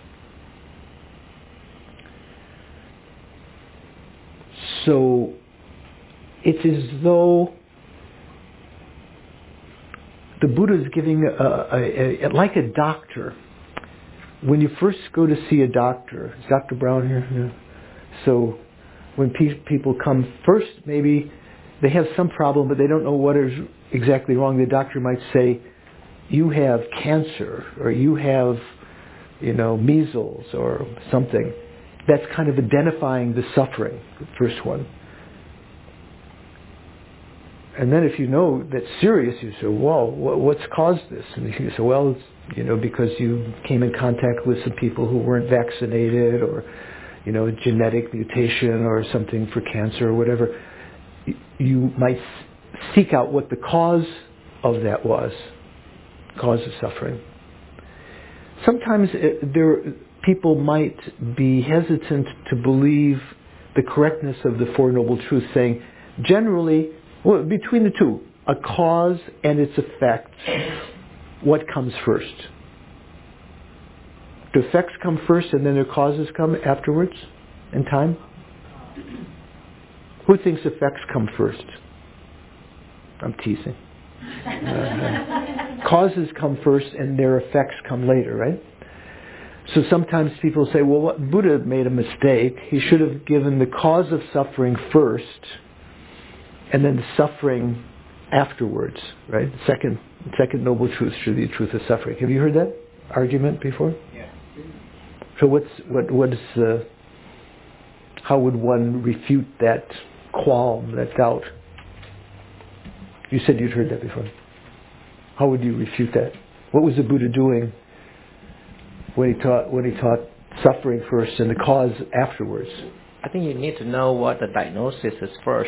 So it's as though the Buddha is giving, a, a, a, like a doctor. When you first go to see a doctor, is Doctor Brown here? Yeah. So when pe- people come first, maybe they have some problem, but they don't know what is exactly wrong. The doctor might say, you have cancer, or you have, you know, measles, or something. That's kind of identifying the suffering, the first one. And then if you know that's serious, you say, whoa, what's caused this? And you say, well, it's, you know, because you came in contact with some people who weren't vaccinated, or, you know, a genetic mutation or something for cancer or whatever. You might seek out what the cause of that was, cause of suffering. Sometimes it, there, people might be hesitant to believe the correctness of the Four Noble Truths, saying, generally, well, between the two, a cause and its effect, what comes first? Do effects come first and then their causes come afterwards in time? Who thinks effects come first? I'm teasing. Uh, causes come first and their effects come later, right? So sometimes people say, well, what, Buddha made a mistake. He should have given the cause of suffering first and then the suffering afterwards, right? The second, second noble truth should be the truth of suffering. Have you heard that argument before? Yeah. So what's what what is uh, how would one refute that qualm, that doubt? You said you'd heard that before. How would you refute that? What was the Buddha doing when he taught when he taught suffering first and the cause afterwards? I think you need to know what the diagnosis is first.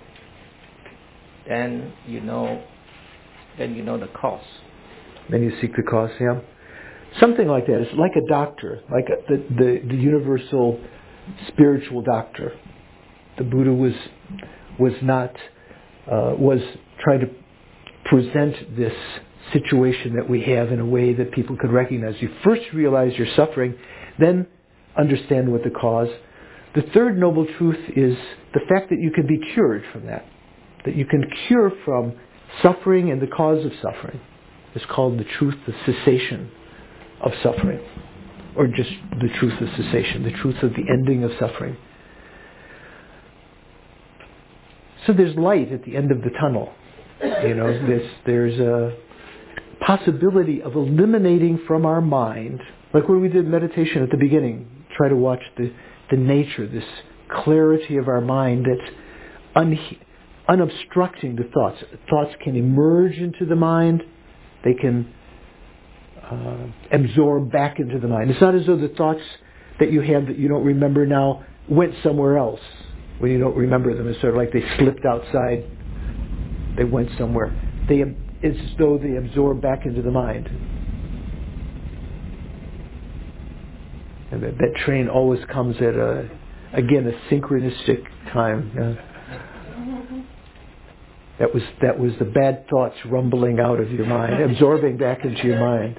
Then you know, then you know the cause. Then you seek the cause, yeah. Something like that. It's like a doctor, like a, the, the the universal spiritual doctor. The Buddha was was not uh, was trying to present this situation that we have in a way that people could recognize. You first realize you're suffering, then understand what the cause. The third noble truth is the fact that you can be cured from that. That you can cure from suffering and the cause of suffering. It's called the truth of cessation of suffering. Or just the truth of cessation, the truth of the ending of suffering. So there's light at the end of the tunnel. You know, there's, there's a possibility of eliminating from our mind, like when we did meditation at the beginning, try to watch the, the nature, this clarity of our mind that's un, unobstructing the thoughts. Thoughts can emerge into the mind. They can uh, absorb back into the mind. It's not as though the thoughts that you have that you don't remember now went somewhere else when you don't remember them. It's sort of like they slipped outside. They went somewhere. They, it's as though they absorb back into the mind. And that, that train always comes at a, again, a synchronistic time. Uh, that was that was the bad thoughts rumbling out of your mind, absorbing back into your mind.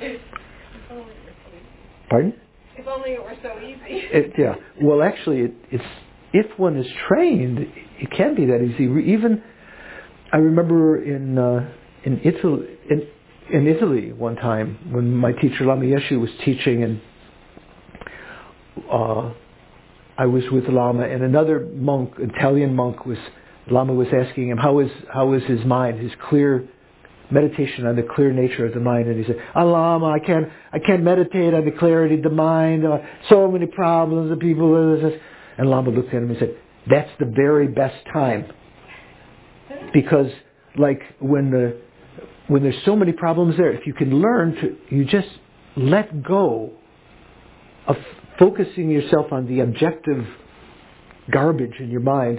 Pardon? If only it were so easy. It, yeah. Well, actually, it, it's if one is trained, it can be that easy. Even I remember in uh, in Italy in, in Italy one time when my teacher Lama Yeshe was teaching, and uh, I was with Lama, and another monk, Italian monk, was Lama was asking him how is how is his mind, his clear meditation on the clear nature of the mind, and he said, "Oh, Lama, I can't I can't meditate on the clarity of the mind. Uh, so many problems and people." And Lama looked at him and said, "That's the very best time, because like when the when there's so many problems there, if you can learn to you just let go of focusing yourself on the objective garbage in your mind."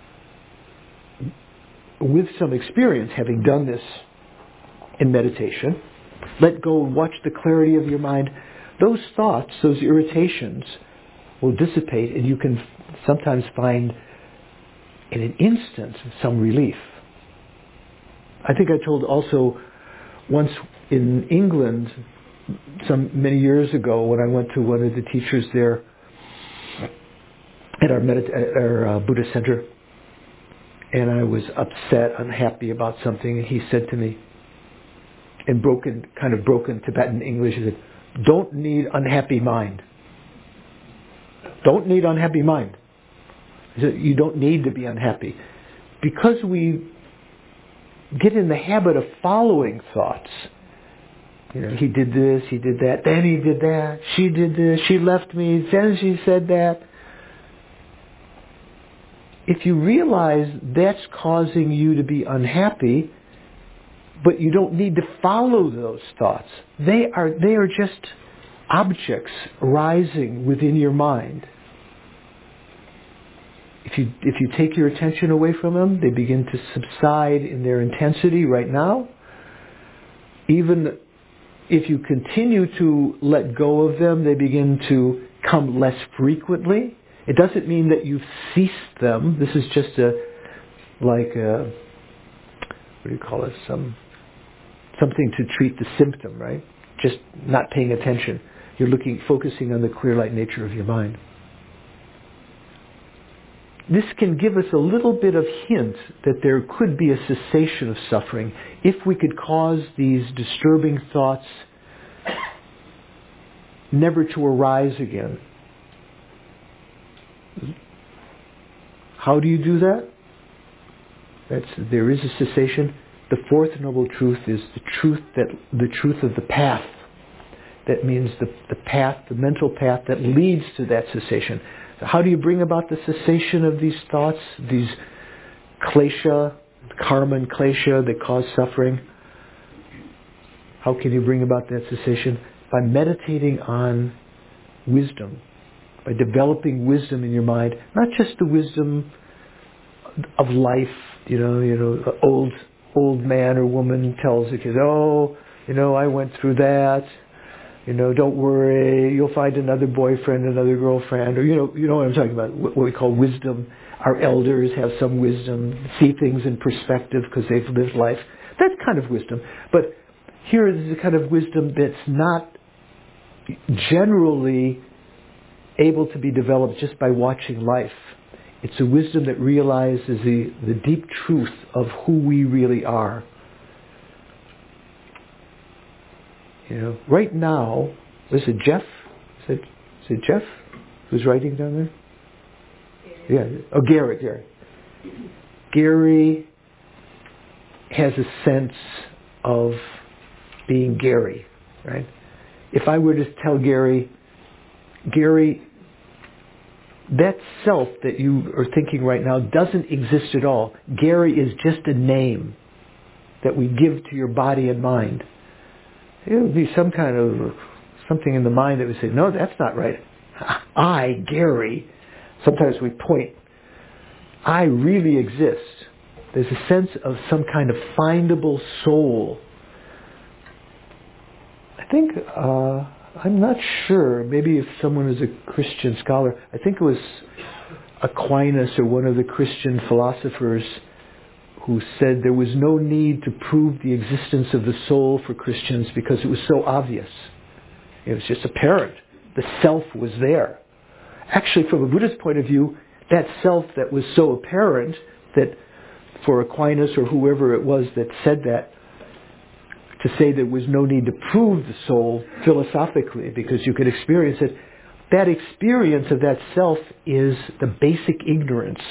With some experience, having done this in meditation, let go and watch the clarity of your mind. Those thoughts, those irritations, will dissipate, and you can sometimes find in an instant some relief. I think I told also once in England, some many years ago, when I went to one of the teachers there at our, medit- at our uh, Buddhist center, and I was upset, unhappy about something, and he said to me, in broken, kind of broken Tibetan English, he said, "Don't need unhappy mind. Don't need unhappy mind." He said, "You don't need to be unhappy." Because we get in the habit of following thoughts. You know, he did this, he did that, then he did that, she did this, she left me, then she said that. If you realize that's causing you to be unhappy, but you don't need to follow those thoughts. They are they are just objects arising within your mind. If you if you take your attention away from them, they begin to subside in their intensity right now. Even if you continue to let go of them, they begin to come less frequently. It doesn't mean that you've ceased them. This is just a, like a, what do you call it, some something to treat the symptom, right? Just not paying attention. You're looking, focusing on the clear light nature of your mind. This can give us a little bit of hint that there could be a cessation of suffering if we could cause these disturbing thoughts never to arise again. How do you do that? That's, there is a cessation. The fourth noble truth is the truth that the truth of the path. That means the, the path, the mental path that leads to that cessation. So how do you bring about the cessation of these thoughts, these klesha, karma and klesha that cause suffering? How can you bring about that cessation? By meditating on wisdom, by developing wisdom in your mind, not just the wisdom of life. You know, you know, an old old man or woman tells the kids, "Oh, you know, I went through that. You know, don't worry, you'll find another boyfriend, another girlfriend," or you know, you know what I'm talking about. What we call wisdom. Our elders have some wisdom, see things in perspective because they've lived life. That's kind of wisdom. But here is the kind of wisdom that's not generally able to be developed just by watching life. It's a wisdom that realizes the, the deep truth of who we really are. You know, right now, is it Jeff? Is it, is it Jeff who's writing down there? Yeah. Oh, Gary, Gary. Gary has a sense of being Gary, right? If I were to tell Gary, Gary, that self that you are thinking right now doesn't exist at all. Gary is just a name that we give to your body and mind. It would be some kind of something in the mind that would say, no, that's not right. I, Gary, sometimes we point, I really exist. There's a sense of some kind of findable soul. I think, uh, I'm not sure, maybe if someone is a Christian scholar, I think it was Aquinas or one of the Christian philosophers who said there was no need to prove the existence of the soul for Christians because it was so obvious. It was just apparent. The self was there. Actually, from a Buddhist point of view, that self that was so apparent that for Aquinas or whoever it was that said that, to say there was no need to prove the soul philosophically because you could experience it, that experience of that self is the basic ignorance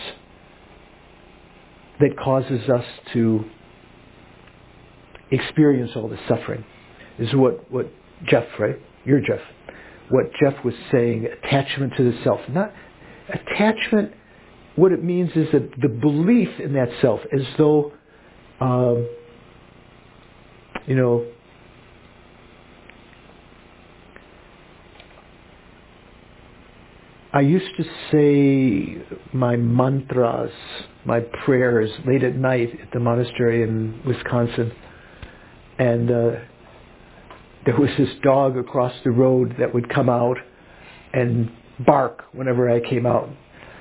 that causes us to experience all the suffering. This is what, what Jeff, right? You're Jeff. What Jeff was saying, attachment to the self. Not attachment, what it means is that the belief in that self as though um, you know, I used to say my mantras, my prayers late at night at the monastery in Wisconsin. And uh, there was this dog across the road that would come out and bark whenever I came out.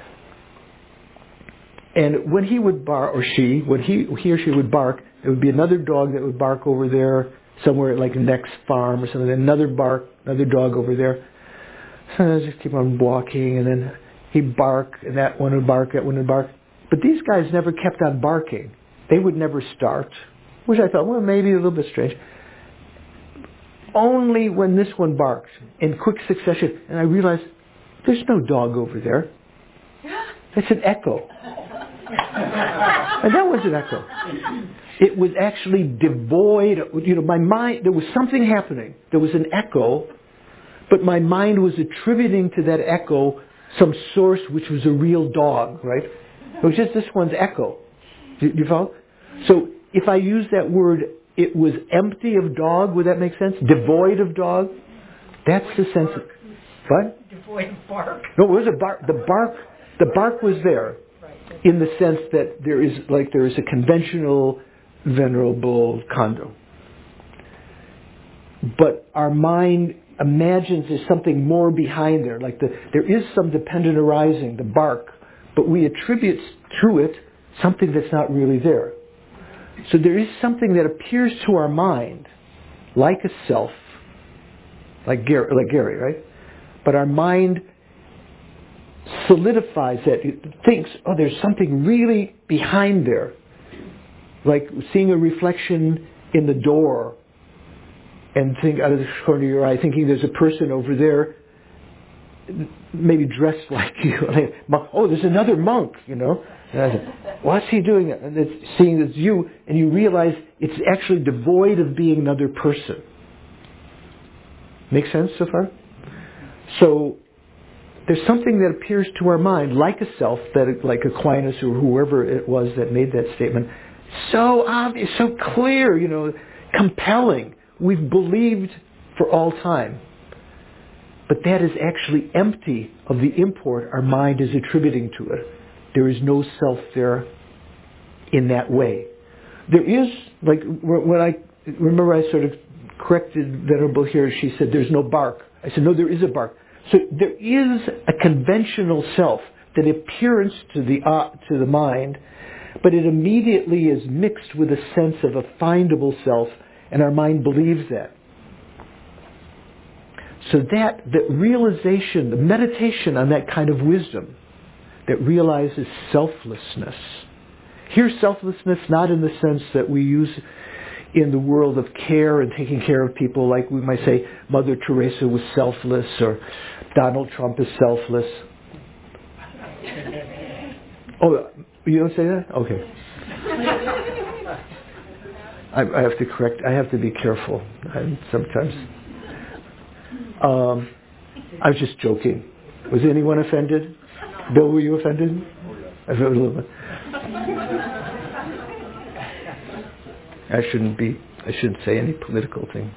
And when he would bark, or she, when he, he or she would bark, there would be another dog that would bark over there, somewhere like next farm or something. Another bark, another dog over there. So I just keep on walking, and then he'd bark, and that one would bark, that one would bark. But these guys never kept on barking. They would never start, which I thought, well, maybe a little bit strange. Only when this one barked in quick succession, and I realized there's no dog over there. It's an echo. And that was an echo. It was actually devoid, you know, my mind, there was something happening. There was an echo, but my mind was attributing to that echo some source which was a real dog, right? It was just this one's echo. Do you follow? So if I use that word, it was empty of dog, would that make sense? Devoid of dog? That's the sense of... What? Devoid of bark. No, it was a bark. The bark, the bark was there in the sense that there is, like there is a conventional, venerable condo. But our mind imagines there's something more behind there, like the, there is some dependent arising, the bark, but we attribute to it something that's not really there. So there is something that appears to our mind like a self, like Gary, like Gary, right? But our mind solidifies that. It thinks, oh, there's something really behind there. Like seeing a reflection in the door and think out of the corner of your eye, thinking there's a person over there, maybe dressed like you. Like, oh, there's another monk, you know. And I said, what's he doing? And it's seeing it's you, and you realize it's actually devoid of being another person. Make sense so far? So there's something that appears to our mind like a self, that like Aquinas or whoever it was that made that statement, so obvious, so clear, you know, compelling. We've believed for all time. But that is actually empty of the import our mind is attributing to it. There is no self there in that way. There is, like, when I, remember I sort of corrected Venerable here, she said there's no bark. I said, no, there is a bark. So there is a conventional self that appears to the, uh, to the mind, but it immediately is mixed with a sense of a findable self, and our mind believes that. So that, that realization, the meditation on that kind of wisdom that realizes selflessness. Here, selflessness not in the sense that we use in the world of care and taking care of people, like we might say Mother Teresa was selfless or Donald Trump is selfless. Oh, you don't say that? Okay. I, I have to correct, I have to be careful I, sometimes. Um, I was just joking. Was anyone offended? Bill, were you offended? I felt a little bit. I shouldn't be. I shouldn't say any political thing.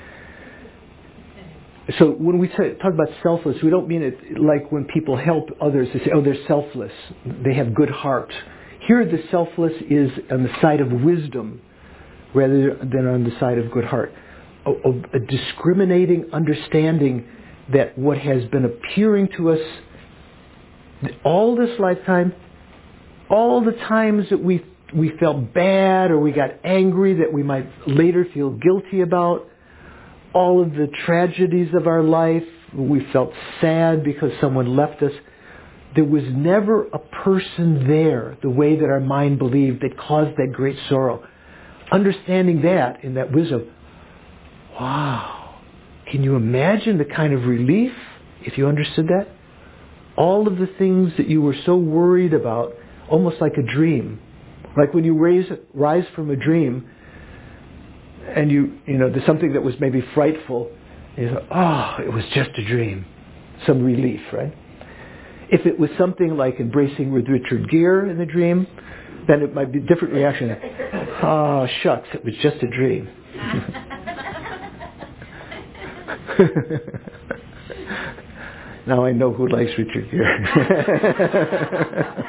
So when we t- talk about selfless, we don't mean it like when people help others. They say, "Oh, they're selfless. They have good heart." Here, the selfless is on the side of wisdom rather than on the side of good heart. A, a, a discriminating understanding that what has been appearing to us all this lifetime, all the times that we we felt bad or we got angry that we might later feel guilty about, all of the tragedies of our life, we felt sad because someone left us, there was never a person there the way that our mind believed that caused that great sorrow. Understanding that in that wisdom, wow, can you imagine the kind of relief if you understood that? All of the things that you were so worried about, almost like a dream. Like when you raise, rise from a dream and you, you know, there's something that was maybe frightful. And you thought, oh, it was just a dream. Some relief, right? If it was something like embracing with Richard Gere in the dream, then it might be a different reaction. Oh, shucks, it was just a dream. Now I know who likes Richard Gere.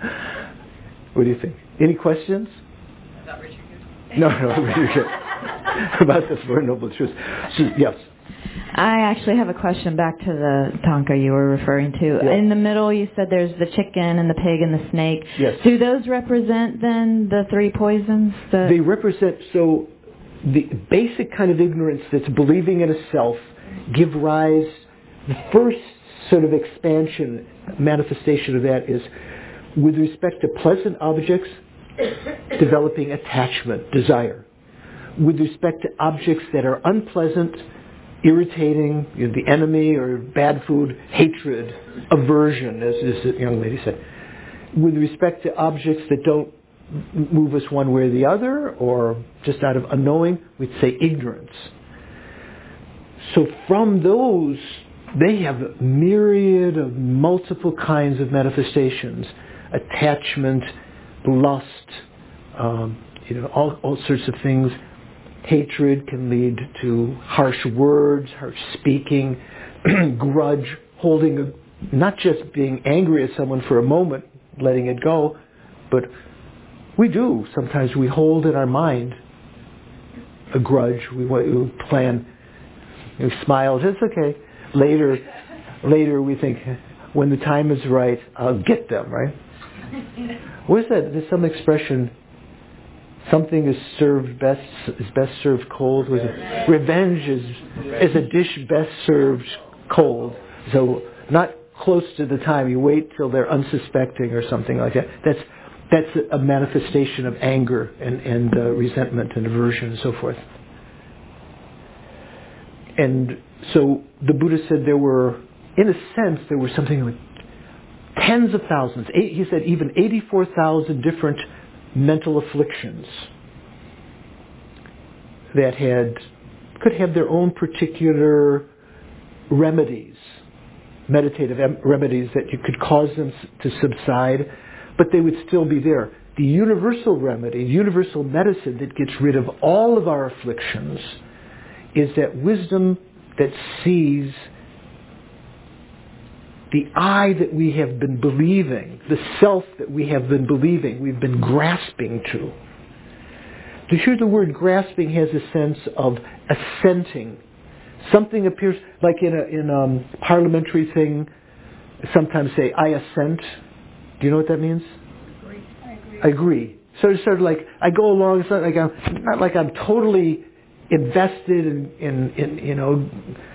What do you think? Any questions? Not Richard Gere. No, no, Richard Gere. about the Four Noble Truths. So, yes. I actually have a question back to the tanka you were referring to. Yeah. In the middle, you said there's the chicken and the pig and the snake. Yes. Do those represent then the three poisons? The They represent, so the basic kind of ignorance that's believing in a self give rise, the first sort of expansion, manifestation of that is with respect to pleasant objects, developing attachment, desire. With respect to objects that are unpleasant, irritating, you know, the enemy or bad food, hatred, aversion, as this young lady said. With respect to objects that don't move us one way or the other, or just out of unknowing, we'd say ignorance. So from those, they have a myriad of multiple kinds of manifestations. Attachment, lust, um, you know, all, all sorts of things. Hatred can lead to harsh words, harsh speaking, grudge, holding, a, not just being angry at someone for a moment, letting it go, but we do. Sometimes we hold in our mind a grudge. We, we plan, we smile, it's okay. Later, later we think, when the time is right, I'll get them, right? What is that? There's some expression, something is served best, is best served cold. Was it? Revenge is, is a dish best served cold. So not close to the time. You wait till they're unsuspecting or something like that. That's that's a manifestation of anger and, and uh, resentment and aversion and so forth. And so the Buddha said there were, in a sense, there were something like tens of thousands. Eight, he said even eighty-four thousand different mental afflictions that had could have their own particular remedies, meditative remedies that you could cause them to subside, but they would still be there. The universal remedy, universal medicine that gets rid of all of our afflictions is that wisdom that sees the I that we have been believing, the self that we have been believing, we've been grasping to. To hear the word grasping has a sense of assenting. Something appears, like in a in a parliamentary thing, sometimes say, I assent. Do you know what that means? Agree. I agree. I agree. So it's sort of like, I go along, it's not like I'm, not like I'm totally invested in, in, in, you know,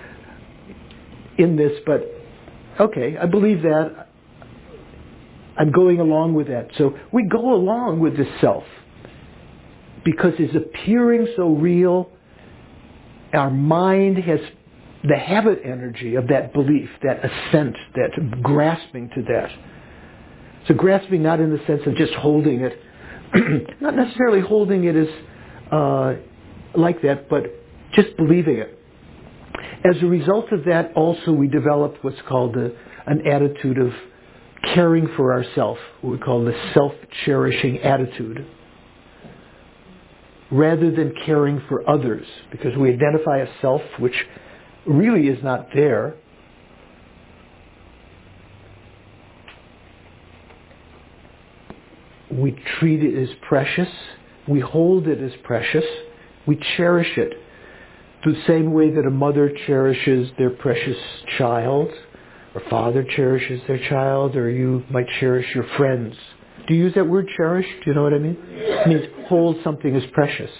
in this, but okay, I believe that. I'm going along with that. So we go along with this self because it's appearing so real. Our mind has the habit energy of that belief, that assent, that grasping to that. So grasping not in the sense of just holding it, not necessarily holding it as uh, like that, but just believing it. As a result of that, also we developed what's called a, an attitude of caring for ourselves, what we call the self-cherishing attitude, rather than caring for others, because we identify a self which really is not there. We treat it as precious. We hold it as precious. We cherish it the same way that a mother cherishes their precious child, or father cherishes their child, or you might cherish your friends. Do you use that word cherish? Do you know what I mean? It means hold something as precious.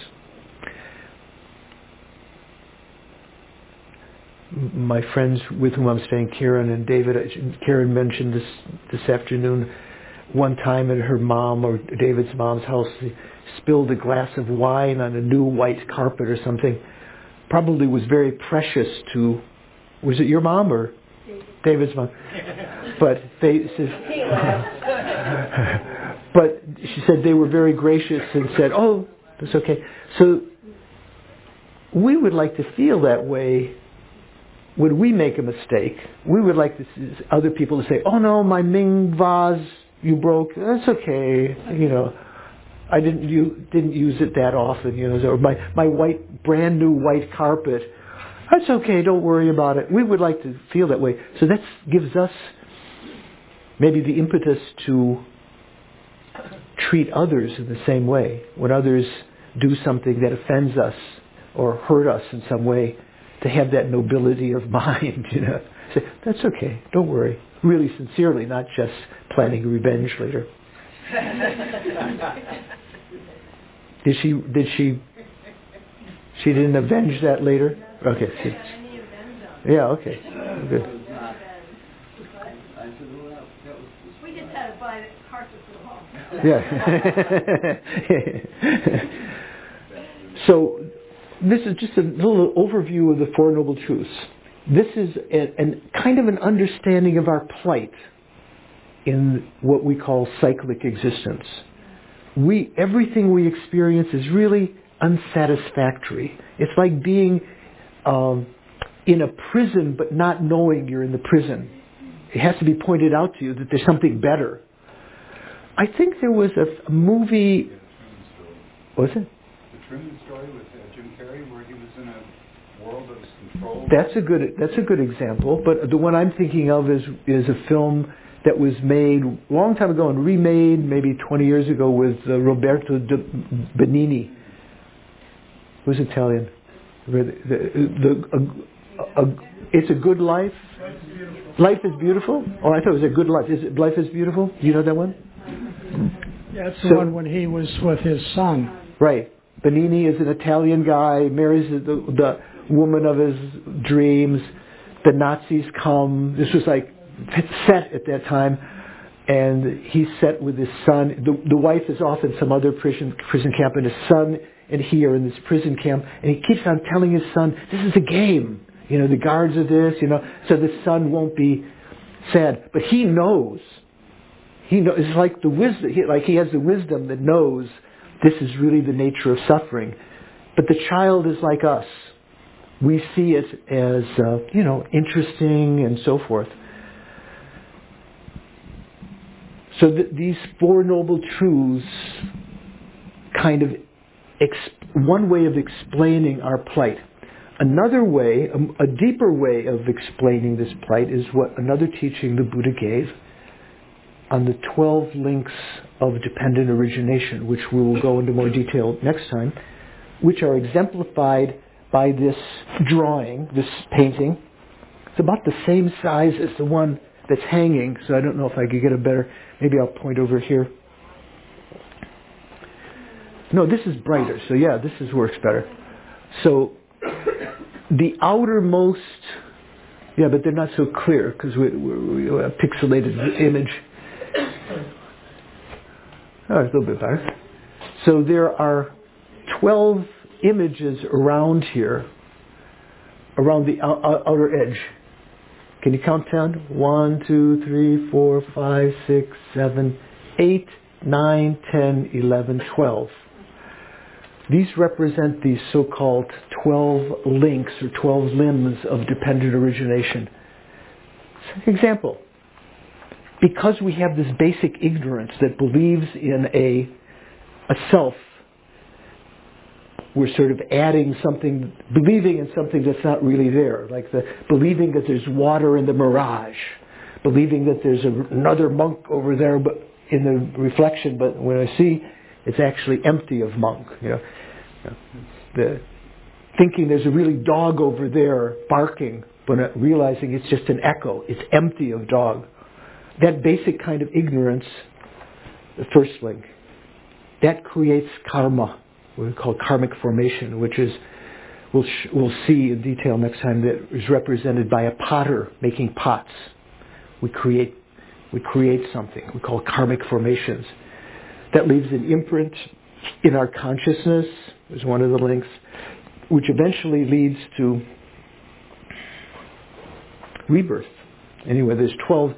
My friends with whom I'm staying, Karen and David, Karen mentioned this this afternoon, one time at her mom or David's mom's house, they spilled a glass of wine on a new white carpet or something. Probably was very precious to, was it your mom or David's mom? But they said, but she said they were very gracious and said, oh, that's okay. So we would like to feel that way when we make a mistake. We would like to see other people to say, oh no, my Ming vase you broke, that's okay, you know. I didn't you didn't use it that often, you know. Or my my white brand new white carpet, that's okay. Don't worry about it. We would like to feel that way. So that gives us maybe the impetus to treat others in the same way. When others do something that offends us, or hurt us in some way, to have that nobility of mind, you know. Say, that's okay, don't worry. Really sincerely, not just planning revenge later. Did she, did she, she didn't avenge that later? Okay. She, yeah, okay. Good. We just had to buy the carcass at home. Yeah. So, this is just a little overview of the Four Noble Truths. This is a, an kind of an understanding of our plight in what we call cyclic existence. We, everything we experience is really unsatisfactory. It's like being um, in a prison but not knowing you're in the prison. It has to be pointed out to you that there's something better. I think there was a, a movie... What was it? The Truman Story with uh, Jim Carrey, where he was in a world that was controlled. That's a good. That's a good example. But the one I'm thinking of is is a film that was made a long time ago and remade maybe twenty years ago with uh, Roberto De Benigni, who's Italian. The, the, a, a, a, it's a Good Life. Life is Beautiful. Oh, I thought it was A Good Life. Is it Life is Beautiful? Do you know that one? Yeah, it's the so, one when he was with his son. Right. Benigni is an Italian guy, marries the, the woman of his dreams. The Nazis come. This was like set at that time, and he's set with his son. The, the wife is off in some other prison prison camp, and his son and he are in this prison camp. And he keeps on telling his son, "This is a game. You know, the guards are this. You know, so the son won't be sad." But he knows. He knows. It's like the wisdom. He, like he has the wisdom that knows this is really the nature of suffering. But the child is like us. We see it as, uh, you know, interesting and so forth. So th- these Four Noble Truths kind of, exp- one way of explaining our plight. Another way, a, a deeper way of explaining this plight is what another teaching the Buddha gave on the twelve links of dependent origination, which we will go into more detail next time, which are exemplified by this drawing, this painting. It's about the same size as the one that's hanging, so I don't know if I could get a better, maybe I'll point over here. No, this is brighter, so yeah, this is works better. So, the outermost, yeah, but they're not so clear, because we, we, we have a pixelated image. Oh, it's a little bit better. So there are twelve images around here, around the outer edge. Can you count ten? One, two, three, four, five, six, seven, eight, nine, ten, eleven, twelve. These represent these so-called twelve links or twelve limbs of dependent origination. Example. Because we have this basic ignorance that believes in a, a self, we're sort of adding something, believing in something that's not really there. Like the believing that there's water in the mirage, believing that there's a, another monk over there but in the reflection, but when I see, it's actually empty of monk. You know, the thinking there's a really dog over there barking, but not realizing it's just an echo. It's empty of dog. That basic kind of ignorance, the first link, that creates karma, what we call karmic formation, which is, we'll, sh- we'll see in detail next time, that is represented by a potter making pots. We create, we create something we call karmic formations. That leaves an imprint in our consciousness, is one of the links, which eventually leads to rebirth. Anyway, there's twelve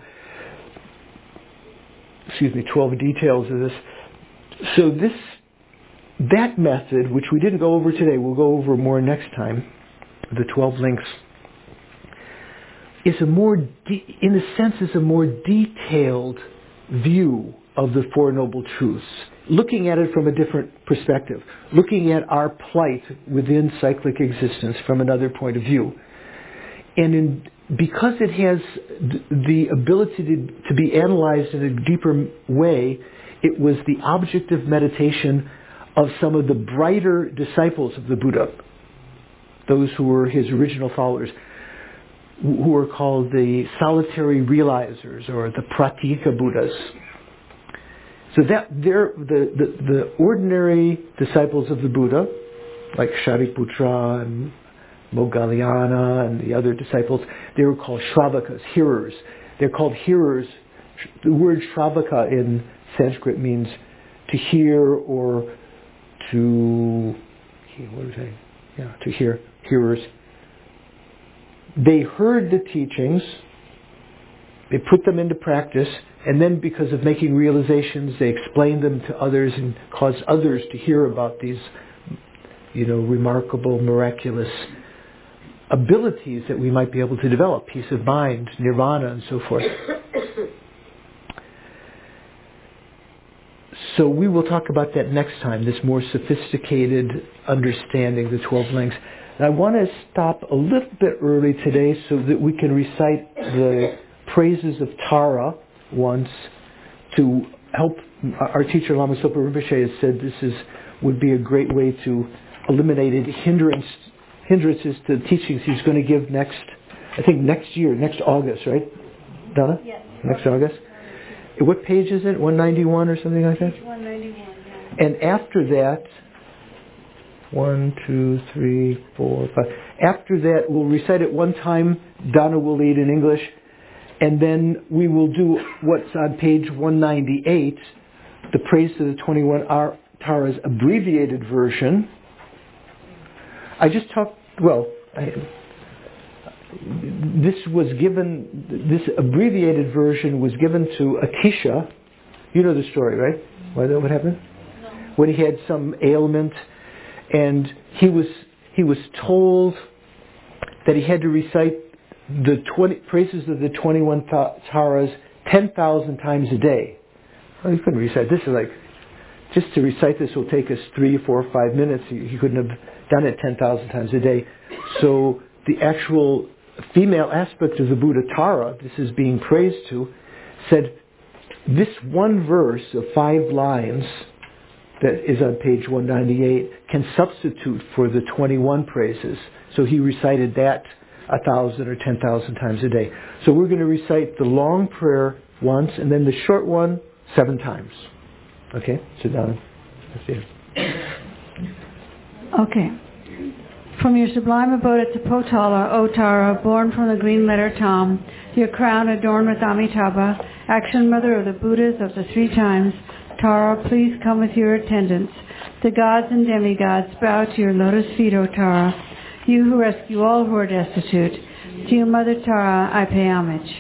excuse me, twelve details of this. So this, that method, which we didn't go over today, we'll go over more next time, the twelve links, is a more, de- in a sense, is a more detailed view of the Four Noble Truths, looking at it from a different perspective, looking at our plight within cyclic existence from another point of view. And in because it has the ability to, to be analyzed in a deeper way, it was the object of meditation of some of the brighter disciples of the Buddha. those who were his original followers, who were called the solitary realizers or the pratyeka Buddhas. So that they're the, the, the ordinary disciples of the Buddha, like Shariputra and Moggallana and the other disciples, they were called Shravakas, hearers. They're called hearers. The word Shravaka in Sanskrit means to hear or to, what was I? Yeah, to hear, hearers. They heard the teachings, they put them into practice, and then because of making realizations, they explained them to others and caused others to hear about these, you know, remarkable, miraculous abilities that we might be able to develop, peace of mind, nirvana, and so forth. So we will talk about that next time, this more sophisticated understanding, the twelve links. And I want to stop a little bit early today so that we can recite the praises of Tara once to help. Our teacher Lama Sopa Rinpoche has said this is would be a great way to eliminate hindrance, hindrances to the teachings he's going to give next, I think next year, next August, right, Donna? Yes. Next August? What page is it? one ninety-one or something like that? Page one ninety-one, yeah. And after that, one, two, three, four, five. After that, we'll recite it one time. Donna will lead in English. And then we will do what's on page one ninety-eight, the Praise to the twenty-one Taras abbreviated version. I just talked, well, I, this was given, this abbreviated version was given to Atisha. You know the story, right? Why that? What happened? No. When he had some ailment, and he was he was told that he had to recite the twenty praises of the twenty-one Taras ten thousand times a day. Well, he couldn't recite. This is like, just to recite this will take us three, four, five minutes. He, he couldn't have done it ten thousand times a day. So the actual female aspect of the Buddha Tara, this is being praised to, said this one verse of five lines that is on page one ninety-eight can substitute for the twenty-one praises. So he recited that a thousand or ten thousand times a day. So we're going to recite the long prayer once and then the short one seven times. Okay? Sit down. Let's see. Okay. From your sublime abode at Tapotala, O Tara, born from the green letter Tam, your crown adorned with Amitabha, action mother of the Buddhas of the three times, Tara, please come with your attendants. The gods and demigods bow to your lotus feet, O Tara. You who rescue all who are destitute, to you, Mother Tara, I pay homage.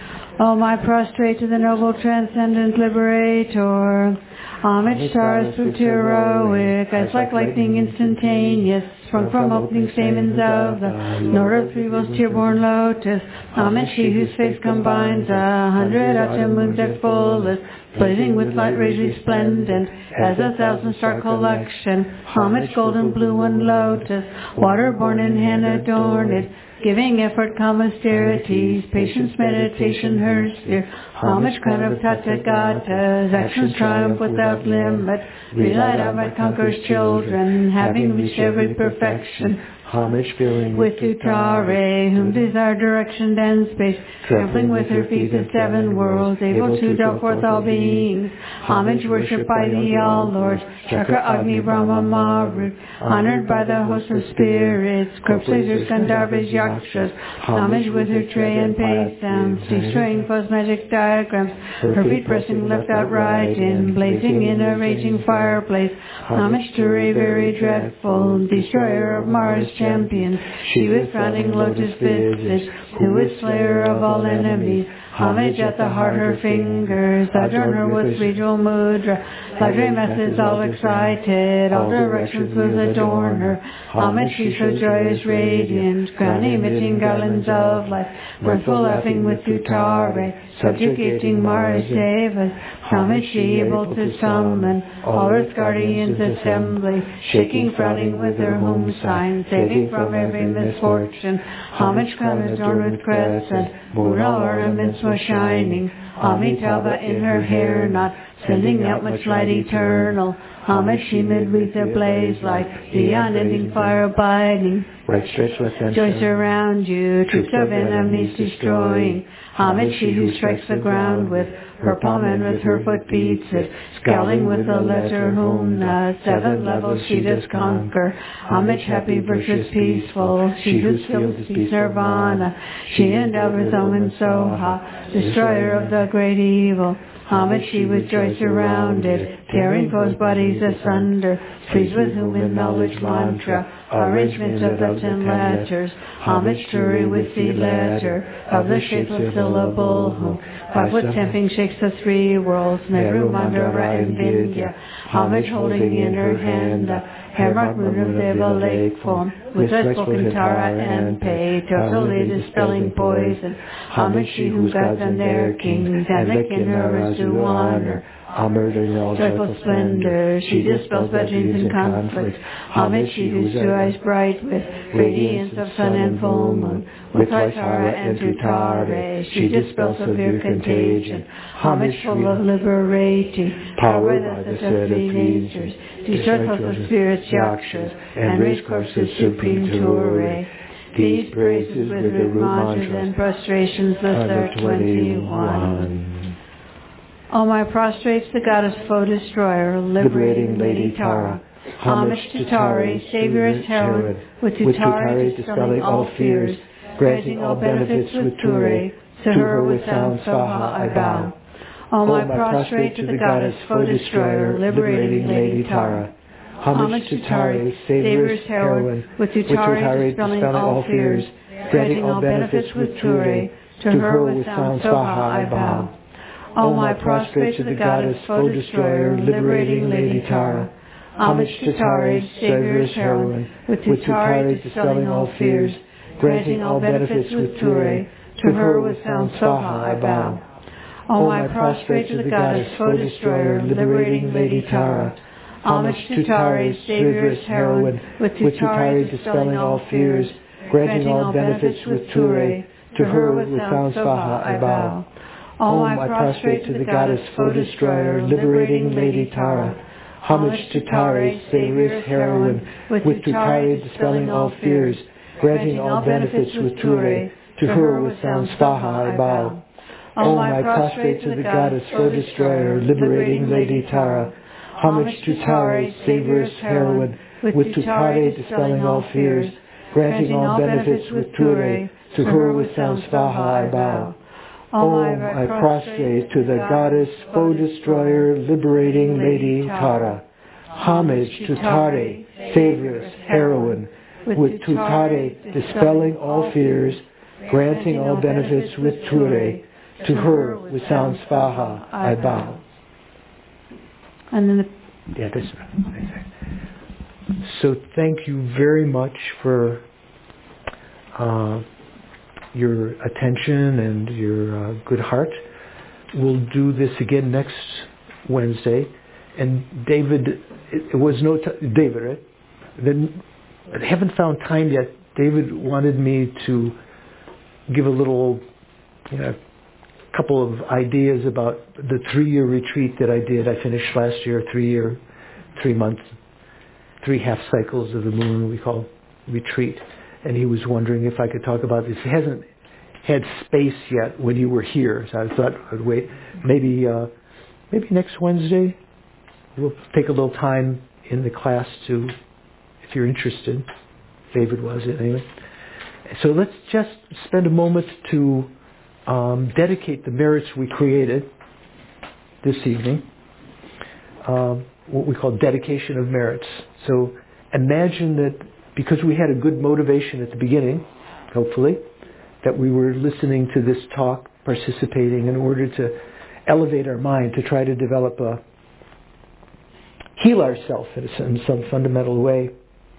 O my prostrate to the noble transcendent liberator, homage Tara heroic, as like lightning instantaneous, sprung from opening stamens of the Lord of three most tear-born lotus, homage she whose face combines a hundred Acha moons at fullest, blazing with light rays resplendent as a thousand star collection, homage golden blue and lotus, water-born in hand adorned, giving effort calm austerities, patience meditation her sphere, homage crown of Tathagatas, actions triumph without limit, relight out by conquerors children, having reached every perfection, homage filling with Utare, whom desire direction and space, trampling with her feet the seven worlds, able to draw forth all beings, homage worshipped by the All-Lord, Chakra Agni Brahma Marut, honored by the host of spirits, corpses Gandharvas Yakshas, homage with her tray and pay sounds, destroying false magic diagrams, her feet pressing left out right in, blazing in a raging fireplace, homage to Ray very dreadful, destroyer of Mars champions, she with frowning lotus visage, who is slayer of all enemies, homage at the heart her fingers, adorn her with regional mudra, Padre methods all excited, all directions with adorn her, homage she so joyous radiant, crown emitting garlands of light, mirthful laughing with Utare, subjugating Mars Devas, homage she able to summon all earth's guardians assembly, shaking frowning with her home sign, saving from every misfortune, homage crown adorned with crescent, moon all ornaments most shining, Amitabha in her hair knot, sending out much light eternal. Homage she midwreath their blaze like the unending fire abiding. Right stretched left hand. Joys around you, troops of enemies destroying. Homage she who strikes the ground with her palm and with her foot beats it, scowling with the lesser whom the seven levels she does conquer. Homage happy, virtuous, peaceful, she who seals peace nirvana. She endowed with Om Soha, destroyer of the great evil. Homage she with joy surrounded, tearing foes' bodies asunder, pleased with whom in knowledge mantra, arrangements of the ten letters. Homage to her with the letter of the shapeless syllable, whom five foot stamping shakes the three worlds, Meru, Mandara, and Vindhya. Homage holding in her hand the hair-marked moon of Deva lake form, with the spoken Tara and Pei, totally dispelling poison. Homage she who guides on their kings, and the Kinnaras to honor. Joyful splendor, she dispels bad dreams and conflicts. Homage she whose two eyes bright with radiance of sun and full moon. With Tara and Tutare, she dispels severe contagion. Homage full of liberating, power that the three natures, destroy hostile spirits, yakshas, and raise corpses supreme to array. These praises with root mantras and prostrations, the third twenty-one. O my prostrates, the goddess foe destroyer, liberating Lady Tara. Homage to Tare, Savior's heroine, with Tutare dispelling all fears, granting all benefits with Ture. To her with sound Svaha I bow. O my prostrate to the goddess foe destroyer, liberating Lady Tara. Homage to Tare, Savior's heroine, with Tutare dispelling all fears, granting all benefits with Ture. To her with sound Svaha I bow. O my prostrate to the goddess foe destroyer, liberating Lady Tara. Homage to Tare, Savior's heroine, with Tutare dispelling all fears, granting all benefits with Ture. To her with sound Svaha I bow. O my prostrate to the goddess foe destroyer, liberating Lady Tara. Homage to Tare, Savior's heroine, with Tutare dispelling all fears, granting all benefits with Ture. To her with sound Svaha I bow. O my prostrate to the goddess foe destroyer, liberating Lady Tara. Homage to Tare, Savior's heroine, with Tutare dispelling all fears, granting all benefits with Ture. To her with sound Svaha I bow. O my prostrate to the goddess foe destroyer, liberating Lady Tara. Homage to Tare, Savior's heroine, with Tutare dispelling all fears, granting all benefits with Ture. To her with sound Svaha I bow. O I prostrate to the goddess foe destroyer, liberating Lady Tara. Homage to Tare, Savior's heroine, with Tutare dispelling all fears, granting all benefits with Ture. To her with sound Svaha I bow. And then the yeah, this one. So thank you very much for uh, your attention and your uh, good heart. We'll do this again next Wednesday. And David, it, it was no t- David, right? Then I haven't found time yet. David wanted me to give a little, you know, couple of ideas about the three-year retreat that I did. I finished last year, three-year, three months, three half cycles of the moon we call retreat. And he was wondering if I could talk about this. He hasn't had space yet when you were here, so I thought I'd wait. Maybe, uh, maybe next Wednesday we'll take a little time in the class to, if you're interested. David was it anyway. So let's just spend a moment to um, dedicate the merits we created this evening. Um, what we call dedication of merits. So imagine that because we had a good motivation at the beginning, hopefully, that we were listening to this talk, participating in order to elevate our mind, to try to develop a, heal ourselves in, a, in some fundamental way.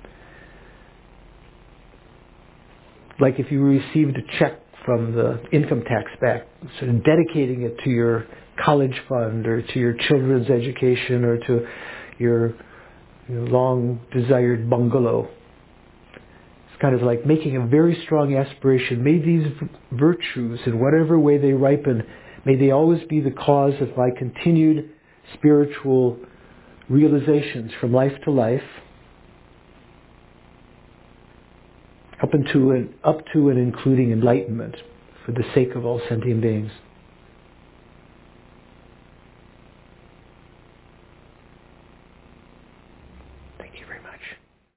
Like if you received a check from the income tax back, sort of dedicating it to your college fund or to your children's education or to your, your long desired bungalow. It's kind of like making a very strong aspiration. May these virtues, in whatever way they ripen, may they always be the cause of my continued spiritual realizations from life to life, up into and up to and including enlightenment for the sake of all sentient beings.